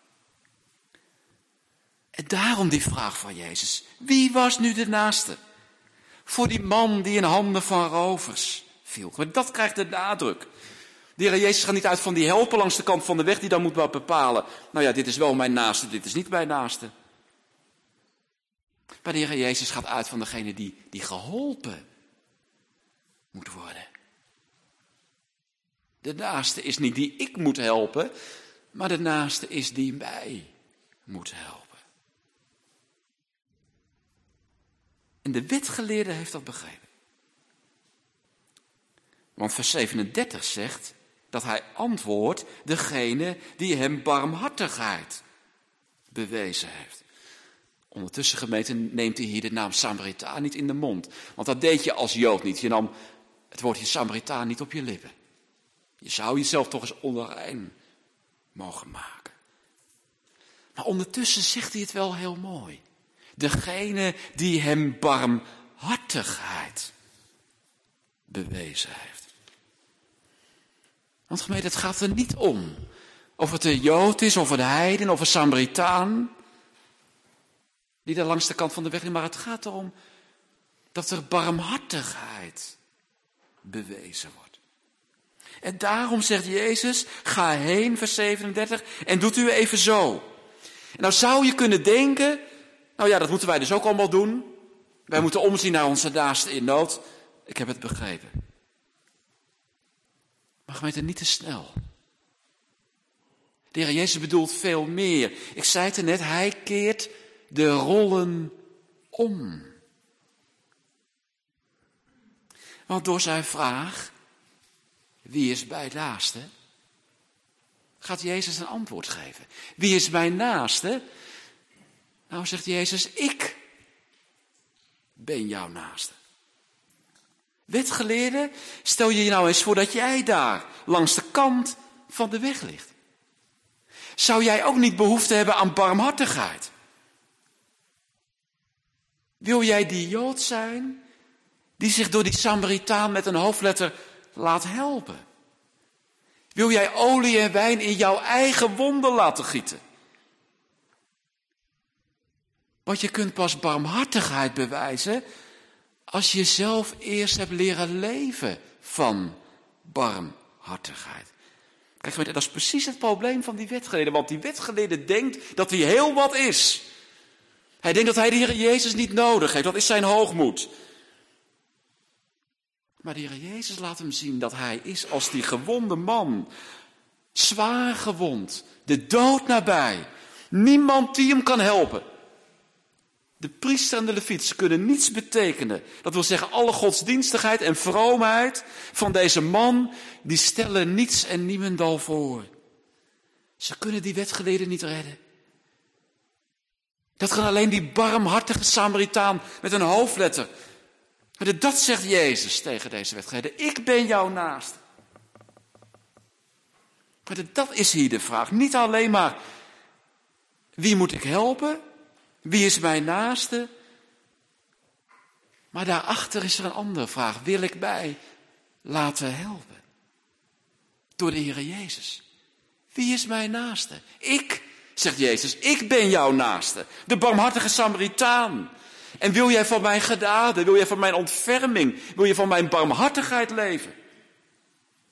En daarom die vraag van Jezus. Wie was nu de naaste? Voor die man die in handen van rovers viel. Maar dat krijgt de nadruk. De Heer Jezus gaat niet uit van die helper langs de kant van de weg die dan moet wel bepalen. Nou ja, dit is wel mijn naaste, dit is niet mijn naaste. Maar de Heer Jezus gaat uit van degene die, die geholpen moet worden. De naaste is niet die ik moet helpen, maar de naaste is die mij moet helpen. En de wetgeleerde heeft dat begrepen. Want vers zevenendertig zegt dat hij antwoordt degene die hem barmhartigheid bewezen heeft. Ondertussen, gemeente, neemt hij hier de naam Samaritaan niet in de mond. Want dat deed je als Jood niet. Je nam het woordje Samaritaan niet op je lippen. Je zou jezelf toch eens onrein mogen maken. Maar ondertussen zegt hij het wel heel mooi. Degene die hem barmhartigheid bewezen heeft. Want gemeente, het gaat er niet om of het een Jood is, of een heiden, of een Samaritaan die daar langs de kant van de weg is, maar het gaat erom dat er barmhartigheid bewezen wordt. En daarom zegt Jezus, ga heen, vers zevenendertig, en doet u even zo. En nou zou je kunnen denken, nou ja, dat moeten wij dus ook allemaal doen. Wij moeten omzien naar onze naaste in nood. Ik heb het begrepen. Maar gemeente, niet te snel. De Heer Jezus bedoelt veel meer. Ik zei het er net, hij keert de rollen om. Want door zijn vraag, wie is mijn naaste, gaat Jezus een antwoord geven. Wie is mijn naaste? Nou, zegt Jezus, ik ben jouw naaste. Wetgeleerde, stel je je nou eens voor dat jij daar langs de kant van de weg ligt. Zou jij ook niet behoefte hebben aan barmhartigheid? Wil jij die Jood zijn die zich door die Samaritaan met een hoofdletter laat helpen? Wil jij olie en wijn in jouw eigen wonden laten gieten? Want je kunt pas barmhartigheid bewijzen als je zelf eerst hebt leren leven van barmhartigheid. Kijk, dat is precies het probleem van die wetgeleerde. Want die wetgeleerde denkt dat hij heel wat is. Hij denkt dat hij de Heer Jezus niet nodig heeft. Dat is zijn hoogmoed. Maar de Heer Jezus laat hem zien dat hij is als die gewonde man. Zwaar gewond. De dood nabij. Niemand die hem kan helpen. De priester en de leviet kunnen niets betekenen. Dat wil zeggen, alle godsdienstigheid en vroomheid van deze man, die stellen niets en niemendal voor. Ze kunnen die wetgeleerden niet redden. Dat kan alleen die barmhartige Samaritaan met een hoofdletter. Dat zegt Jezus tegen deze wetgeleerden. Ik ben jouw naaste. Maar dat is hier de vraag. Niet alleen maar, wie moet ik helpen? Wie is mijn naaste? Maar daarachter is er een andere vraag. Wil ik mij laten helpen? Door de Heer Jezus. Wie is mijn naaste? Ik, zegt Jezus, ik ben jouw naaste. De barmhartige Samaritaan. En wil jij van mijn genade, wil jij van mijn ontferming, wil je van mijn barmhartigheid leven?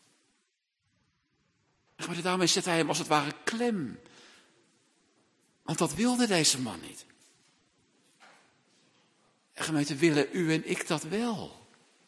Maar daarmee zet hij hem als het ware klem. Want dat wilde deze man niet. En gemeente, willen u en ik dat wel?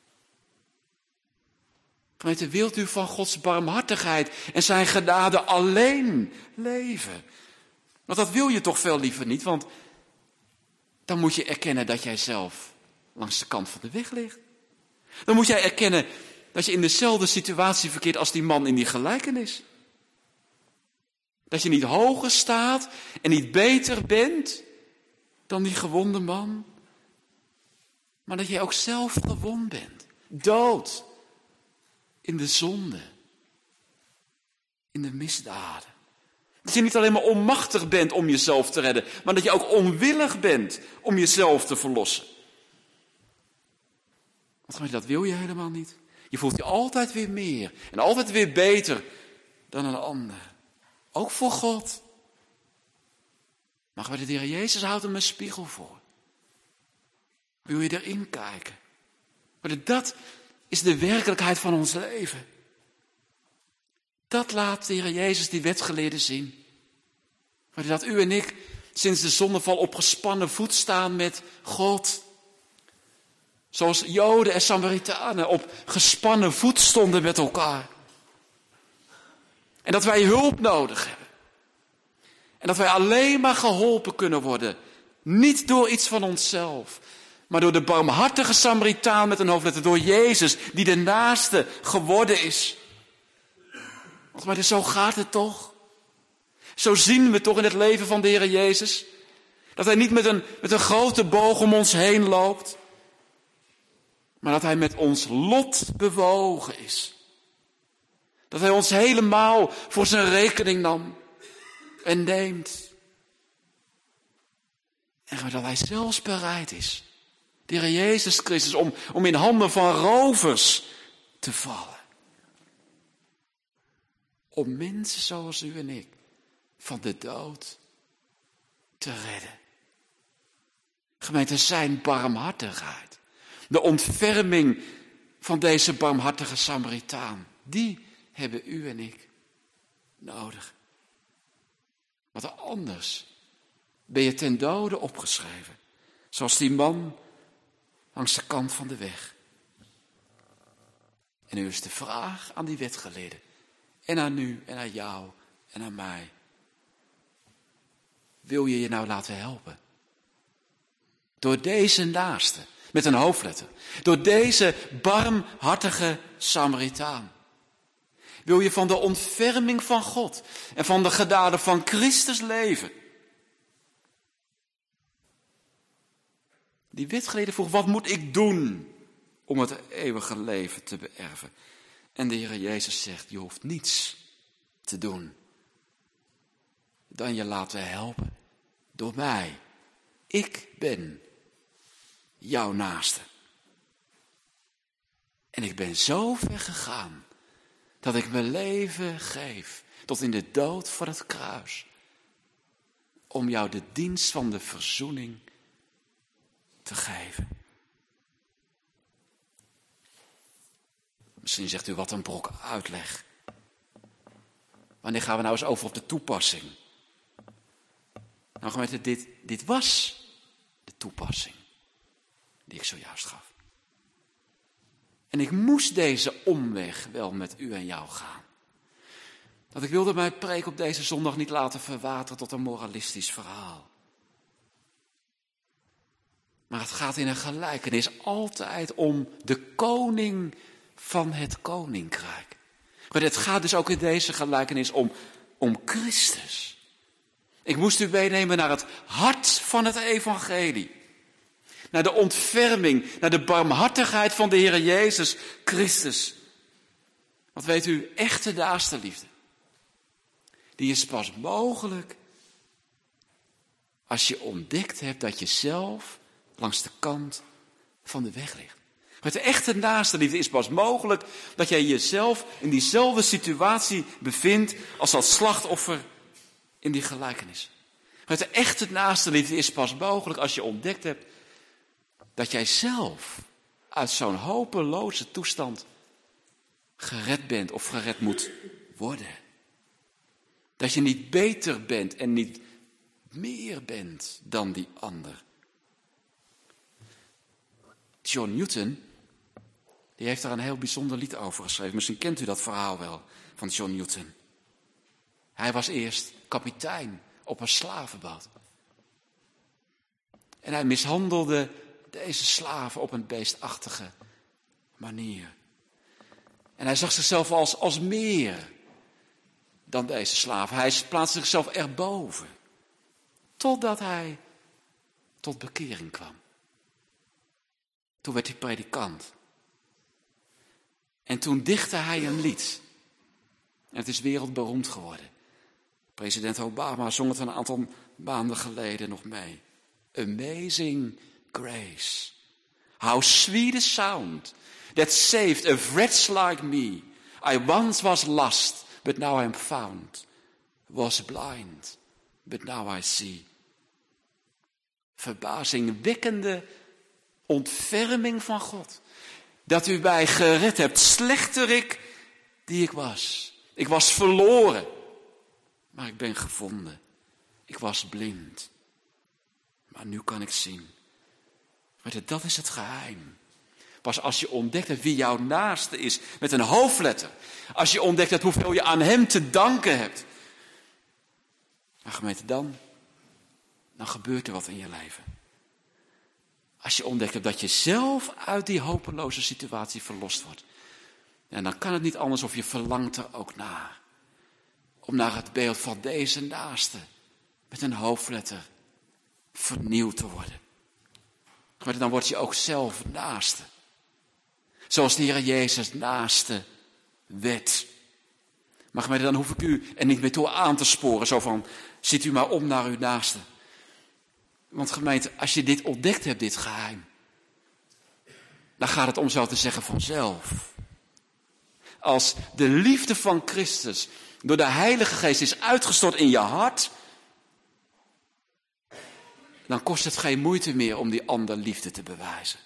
Gemeente, wilt u van Gods barmhartigheid en zijn genade alleen leven? Want dat wil je toch veel liever niet, want dan moet je erkennen dat jij zelf langs de kant van de weg ligt. Dan moet jij erkennen dat je in dezelfde situatie verkeert als die man in die gelijkenis. Dat je niet hoger staat en niet beter bent dan die gewonde man. Maar dat jij ook zelf gewond bent. Dood. In de zonde. In de misdaden. Dat je niet alleen maar onmachtig bent om jezelf te redden, maar dat je ook onwillig bent om jezelf te verlossen. Want dat wil je helemaal niet. Je voelt je altijd weer meer en altijd weer beter dan een ander. Ook voor God. Maar de Heer Jezus houdt hem een spiegel voor. Wil je erin kijken? Maar dat is de werkelijkheid van ons leven. Dat laat de Heer Jezus die wetgeleerden zien. Maar dat u en ik sinds de zondeval op gespannen voet staan met God. Zoals Joden en Samaritanen op gespannen voet stonden met elkaar. En dat wij hulp nodig hebben. En dat wij alleen maar geholpen kunnen worden. Niet door iets van onszelf. Maar door de barmhartige Samaritaan met een hoofdletter. Door Jezus die de naaste geworden is. Want maar zo gaat het toch. Zo zien we toch in het leven van de Heer Jezus. Dat hij niet met een, met een grote boog om ons heen loopt. Maar dat hij met ons lot bewogen is. Dat hij ons helemaal voor zijn rekening nam. En neemt. En dat hij zelfs bereid is. De Heer Jezus Christus om, om in handen van rovers te vallen. Om mensen zoals u en ik van de dood te redden. Gemeente, zijn barmhartigheid. De ontferming van deze barmhartige Samaritaan. Die hebben u en ik nodig. Want anders ben je ten dode opgeschreven. Zoals die man langs de kant van de weg. En nu is de vraag aan die wetgeleerden. En aan u en aan jou en aan mij. Wil je je nou laten helpen? Door deze naaste, met een hoofdletter. Door deze barmhartige Samaritaan. Wil je van de ontferming van God en van de genade van Christus leven? Die wetgeleerde vroeg, wat moet ik doen om het eeuwige leven te beërven? En de Heer Jezus zegt, je hoeft niets te doen. Dan je laten helpen door mij. Ik ben jouw naaste. En ik ben zo ver gegaan dat ik mijn leven geef tot in de dood van het kruis. Om jou de dienst van de verzoening te geven. Misschien zegt u wat een brok uitleg. Wanneer gaan we nou eens over op de toepassing? Nou gemeente, dit, dit was de toepassing die ik zojuist gaf. En ik moest deze omweg wel met u en jou gaan. Want ik wilde mijn preek op deze zondag niet laten verwateren tot een moralistisch verhaal. Maar het gaat in een gelijkenis altijd om de koning van het koninkrijk. Maar het gaat dus ook in deze gelijkenis om, om Christus. Ik moest u meenemen naar het hart van het evangelie. Naar de ontferming, naar de barmhartigheid van de Heer Jezus Christus. Want weet u, echte naaste liefde. Die is pas mogelijk als je ontdekt hebt dat je zelf langs de kant van de weg ligt. Maar de echte naaste liefde is pas mogelijk dat jij jezelf in diezelfde situatie bevindt als dat slachtoffer in die gelijkenis. Maar de echte naaste liefde is pas mogelijk als je ontdekt hebt dat jij zelf uit zo'n hopeloze toestand gered bent of gered moet worden. Dat je niet beter bent en niet meer bent dan die ander. John Newton, die heeft daar een heel bijzonder lied over geschreven. Misschien kent u dat verhaal wel van John Newton. Hij was eerst kapitein op een slavenboot. En hij mishandelde deze slaven op een beestachtige manier. En hij zag zichzelf als, als meer dan deze slaven. Hij plaatste zichzelf erboven. Totdat hij tot bekering kwam. Toen werd hij predikant. En toen dichtte hij een lied. En het is wereldberoemd geworden. President Obama zong het een aantal maanden geleden nog mee. Amazing grace. How sweet a sound that saved a wretch like me. I once was lost, but now I am found. Was blind, but now I see. Verbazingwekkende ontferming van God. Dat u mij gered hebt, slechterik die ik was. Ik was verloren, maar ik ben gevonden. Ik was blind, maar nu kan ik zien. Maar dat is het geheim. Pas als je ontdekt hebt wie jouw naaste is, met een hoofdletter. Als je ontdekt hebt hoeveel je aan hem te danken hebt. Maar gemeente, dan, dan gebeurt er wat in je leven. Als je ontdekt hebt dat je zelf uit die hopeloze situatie verlost wordt. En dan kan het niet anders of je verlangt er ook naar. Om naar het beeld van deze naaste, met een hoofdletter, vernieuwd te worden. Maar dan word je ook zelf naaste. Zoals de Heer Jezus naaste werd. Maar gemeente, dan hoef ik u er niet meer toe aan te sporen. Zo van, ziet u maar om naar uw naaste. Want gemeente, als je dit ontdekt hebt, dit geheim. Dan gaat het om zo te zeggen vanzelf. Als de liefde van Christus door de Heilige Geest is uitgestort in je hart. Dan kost het geen moeite meer om die ander liefde te bewijzen.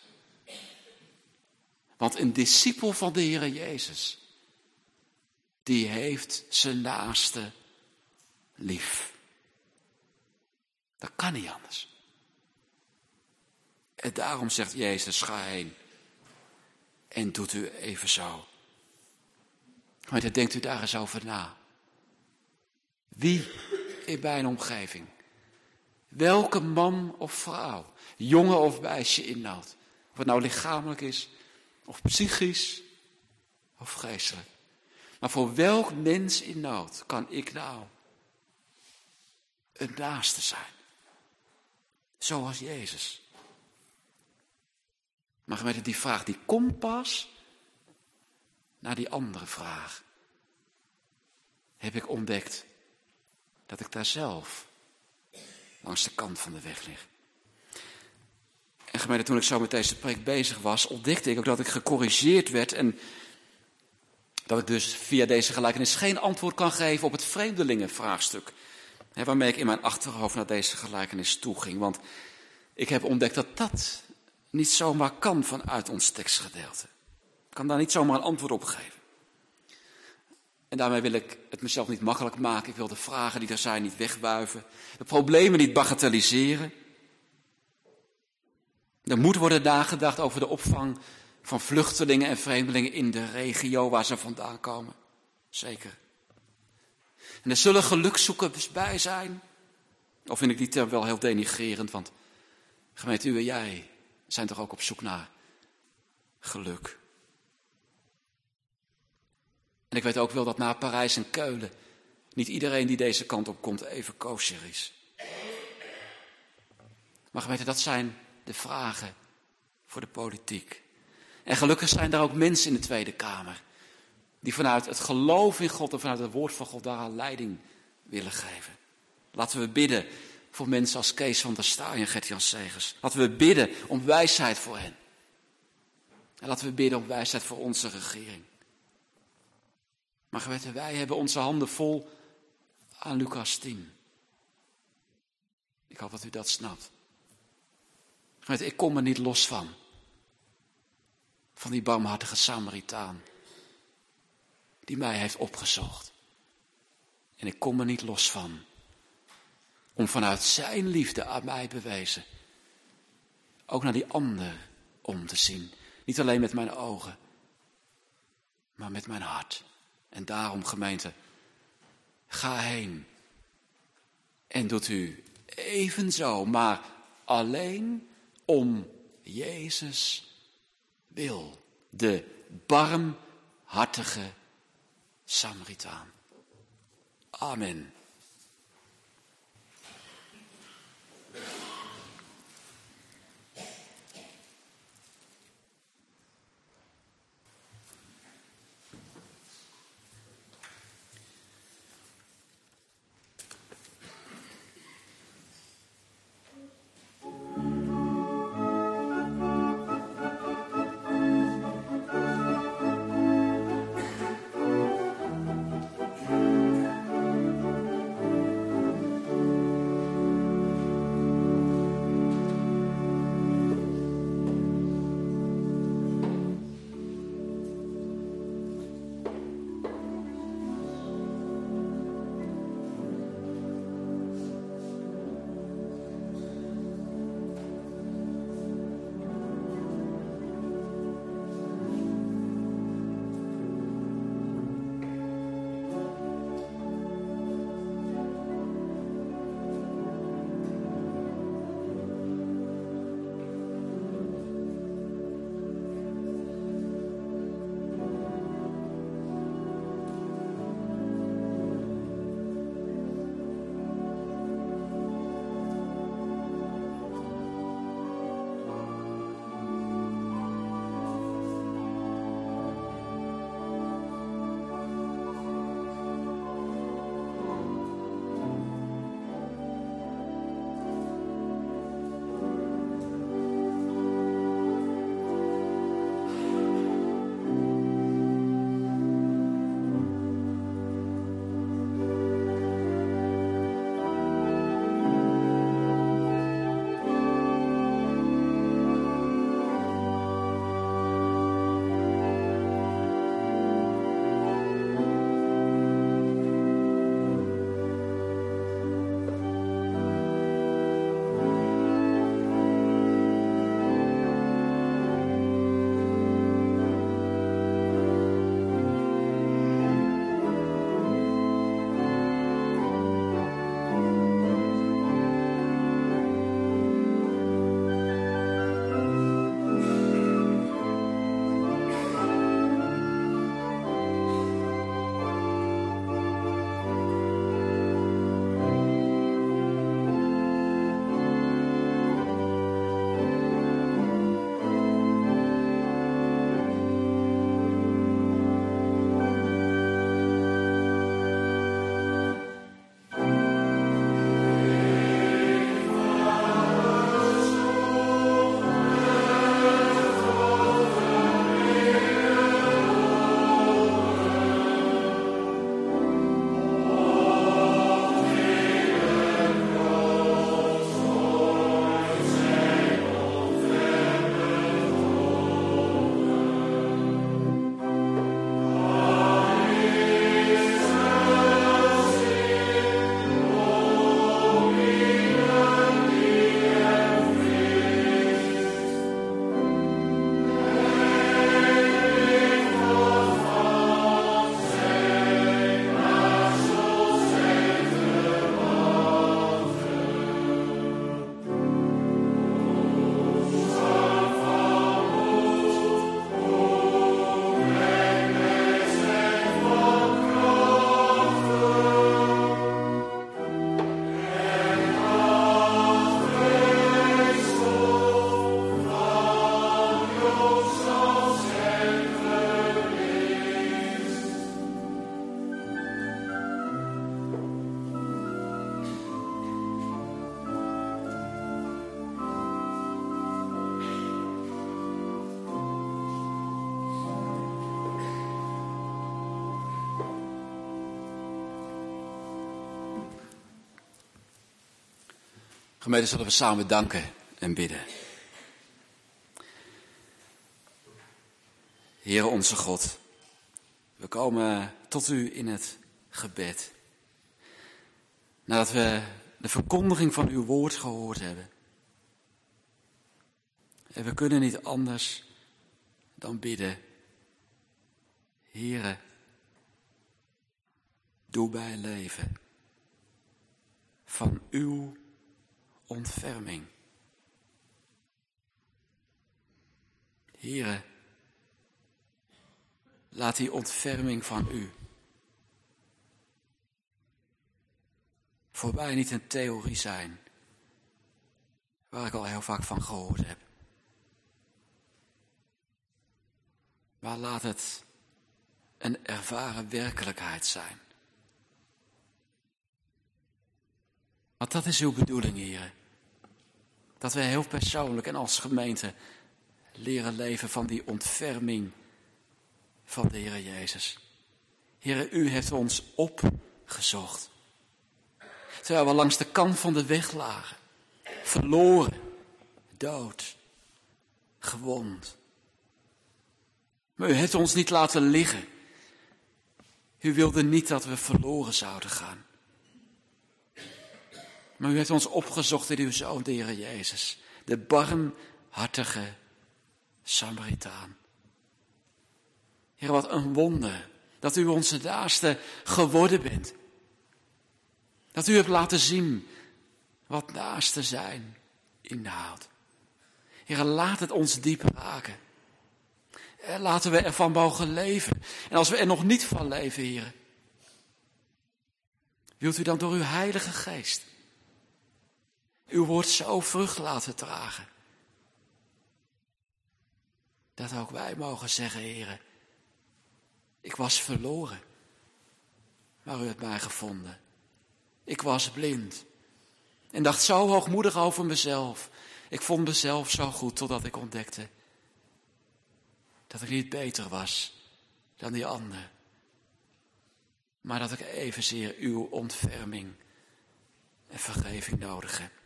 Want een discipel van de Heer Jezus, die heeft zijn naaste lief. Dat kan niet anders. En daarom zegt Jezus, ga heen en doet u even zo. Maar dan denkt u daar eens over na. Wie in mijn omgeving, welke man of vrouw, jongen of meisje in nood, of het nou lichamelijk is, of psychisch, of geestelijk. Maar voor welk mens in nood kan ik nou een naaste zijn? Zoals Jezus. Maar gemeente, die vraag die komt pas naar die andere vraag. Heb ik ontdekt dat ik daar zelf langs de kant van de weg lig. En gemeente, toen ik zo met deze preek bezig was, ontdekte ik ook dat ik gecorrigeerd werd en dat ik dus via deze gelijkenis geen antwoord kan geven op het vreemdelingenvraagstuk. Hè, waarmee ik in mijn achterhoofd naar deze gelijkenis toe ging. Want ik heb ontdekt dat dat niet zomaar kan vanuit ons tekstgedeelte. Ik kan daar niet zomaar een antwoord op geven. En daarmee wil ik het mezelf niet makkelijk maken. Ik wil de vragen die er zijn niet wegwuiven. De problemen niet bagatelliseren. Er moet worden nagedacht over de opvang van vluchtelingen en vreemdelingen in de regio waar ze vandaan komen. Zeker. En er zullen gelukzoekers bij zijn. Of vind ik die term wel heel denigrerend, want gemeente, u en jij zijn toch ook op zoek naar geluk. En ik weet ook wel dat na Parijs en Keulen niet iedereen die deze kant op komt even kosher is. Maar gemeente, dat zijn de vragen voor de politiek. En gelukkig zijn er ook mensen in de Tweede Kamer die vanuit het geloof in God en vanuit het woord van God daaraan leiding willen geven. Laten we bidden voor mensen als Kees van der Staaij en Gert-Jan Segers. Laten we bidden om wijsheid voor hen. En laten we bidden om wijsheid voor onze regering. Maar geweten, wij hebben onze handen vol aan Lucas tien. Ik hoop dat u dat snapt. Geweten, ik kom er niet los van. Van die barmhartige Samaritaan. Die mij heeft opgezocht. En ik kom er niet los van. Om vanuit zijn liefde aan mij bewezen, ook naar die ander om te zien. Niet alleen met mijn ogen, maar met mijn hart. En daarom, gemeente, ga heen. En doet u evenzo, maar alleen om Jezus wil. De barmhartige Samaritaan. Amen. Gemeente, zullen we samen danken en bidden. Heere onze God, we komen tot u in het gebed. nadat we de verkondiging van uw woord gehoord hebben. En we kunnen niet anders dan bidden. Heere, doe bij leven van uw ontferming. Heere, laat die ontferming van u voor mij niet een theorie zijn, waar ik al heel vaak van gehoord heb. Maar laat het een ervaren werkelijkheid zijn. Want dat is uw bedoeling, Heer. Dat wij heel persoonlijk en als gemeente leren leven van die ontferming van de Heer Jezus. Heer, u heeft ons opgezocht. Terwijl we langs de kant van de weg lagen. Verloren, dood, gewond. Maar u heeft ons niet laten liggen. U wilde niet dat we verloren zouden gaan. Maar u heeft ons opgezocht in uw Zoon, de Heer Jezus. De barmhartige Samaritaan. Heer, wat een wonder dat u onze naaste geworden bent. Dat u hebt laten zien wat naaste zijn inhoudt. Heer, laat het ons diep raken. Laten we ervan mogen leven. En als we er nog niet van leven, Heer, wilt u dan door uw Heilige Geest uw woord zo vrucht laten dragen, dat ook wij mogen zeggen, Heer, ik was verloren, maar u hebt mij gevonden. Ik was blind en dacht zo hoogmoedig over mezelf. Ik vond mezelf zo goed totdat ik ontdekte dat ik niet beter was dan die ander. Maar dat ik evenzeer uw ontferming en vergeving nodig heb.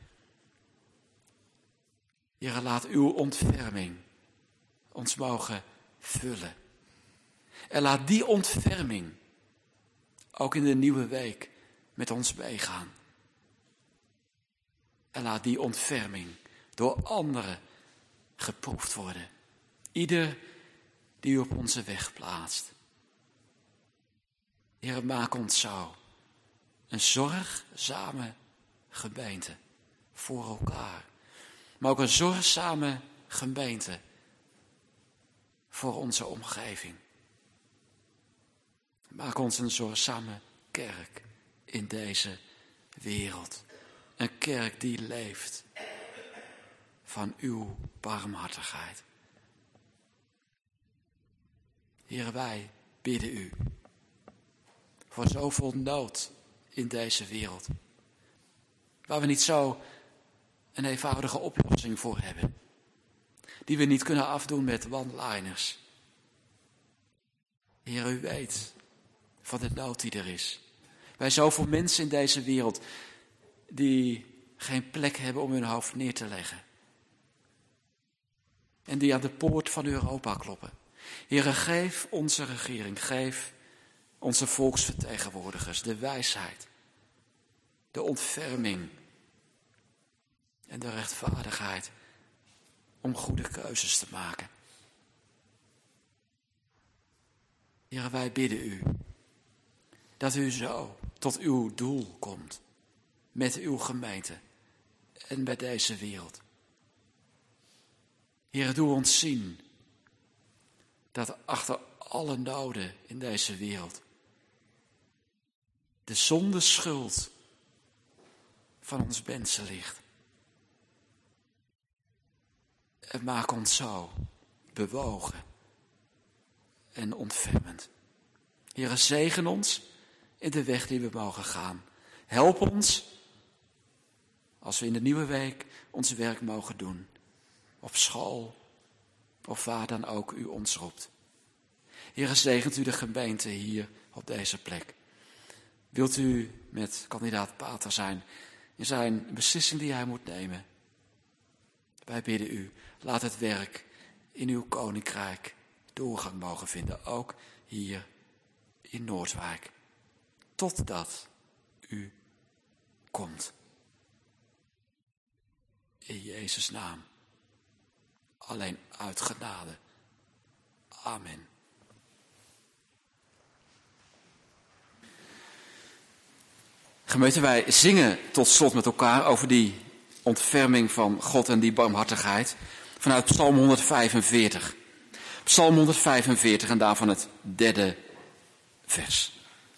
Heer, laat uw ontferming ons mogen vullen. En laat die ontferming ook in de nieuwe week met ons meegaan. En laat die ontferming door anderen geproefd worden. Ieder die u op onze weg plaatst. Heer, maak ons zo een zorgzame gemeente voor elkaar. Maar ook een zorgzame gemeente voor onze omgeving. Maak ons een zorgzame kerk in deze wereld. Een kerk die leeft van uw barmhartigheid. Heer, wij bidden u voor zoveel nood in deze wereld, waar we niet zo een eenvoudige oplossing voor hebben, die we niet kunnen afdoen met one-liners. Heer, u weet van de nood die er is. Bij zoveel mensen in deze wereld die geen plek hebben om hun hoofd neer te leggen. En die aan de poort van Europa kloppen. Heere, geef onze regering, geef onze volksvertegenwoordigers de wijsheid, de ontferming en de rechtvaardigheid om goede keuzes te maken. Heere, wij bidden u dat u zo tot uw doel komt met uw gemeente en met deze wereld. Heere, doe ons zien dat achter alle noden in deze wereld de zonde schuld van ons mensen ligt. En maak ons zo bewogen en ontfermend. Heere, zegen ons in de weg die we mogen gaan. Help ons als we in de nieuwe week ons werk mogen doen. Op school of waar dan ook u ons roept. Heere, zegent u de gemeente hier op deze plek. Wilt u met kandidaat Pater zijn in zijn beslissing die hij moet nemen? Wij bidden u, laat het werk in uw koninkrijk doorgang mogen vinden, ook hier in Noordwijk. Totdat u komt. In Jezus' naam. Alleen uit genade. Amen. Gemeente, wij zingen tot slot met elkaar over die ontferming van God en die barmhartigheid vanuit Psalm honderdvijfenveertig. Psalm honderdvijfenveertig en daarvan het derde vers.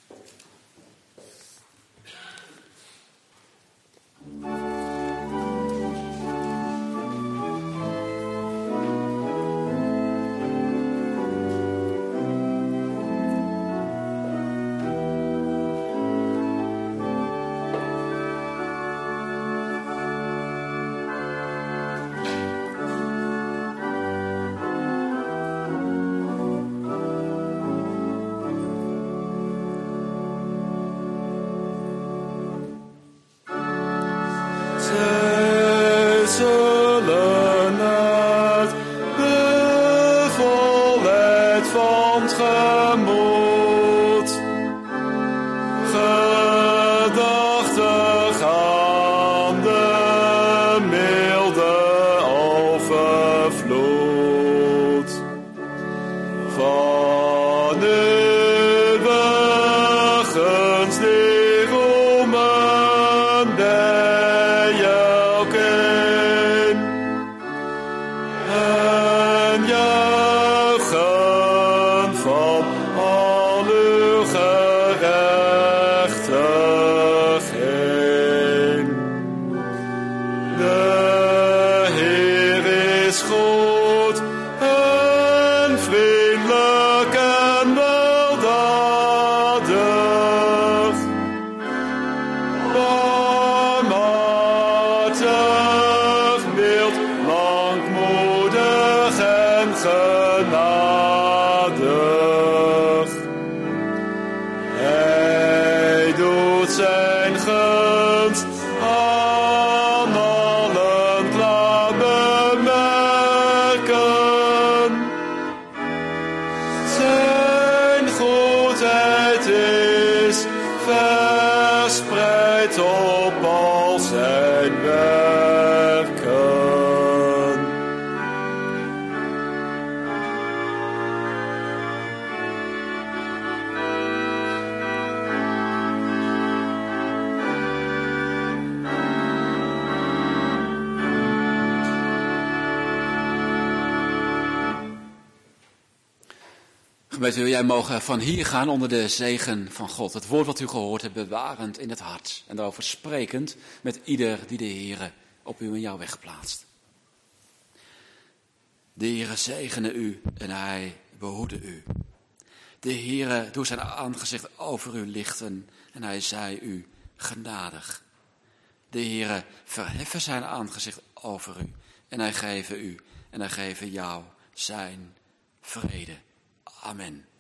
Gemeente, wil jij mogen van hier gaan onder de zegen van God. Het woord wat u gehoord hebt, bewarend in het hart. En daarover sprekend met ieder die de Heere op u en jouw weg plaatst. De Heere zegene u en hij behoede u. De Heere doet zijn aangezicht over u lichten en hij zij u genadig. De Heere verheffen zijn aangezicht over u en hij geven u en hij geven jou zijn vrede. Amen.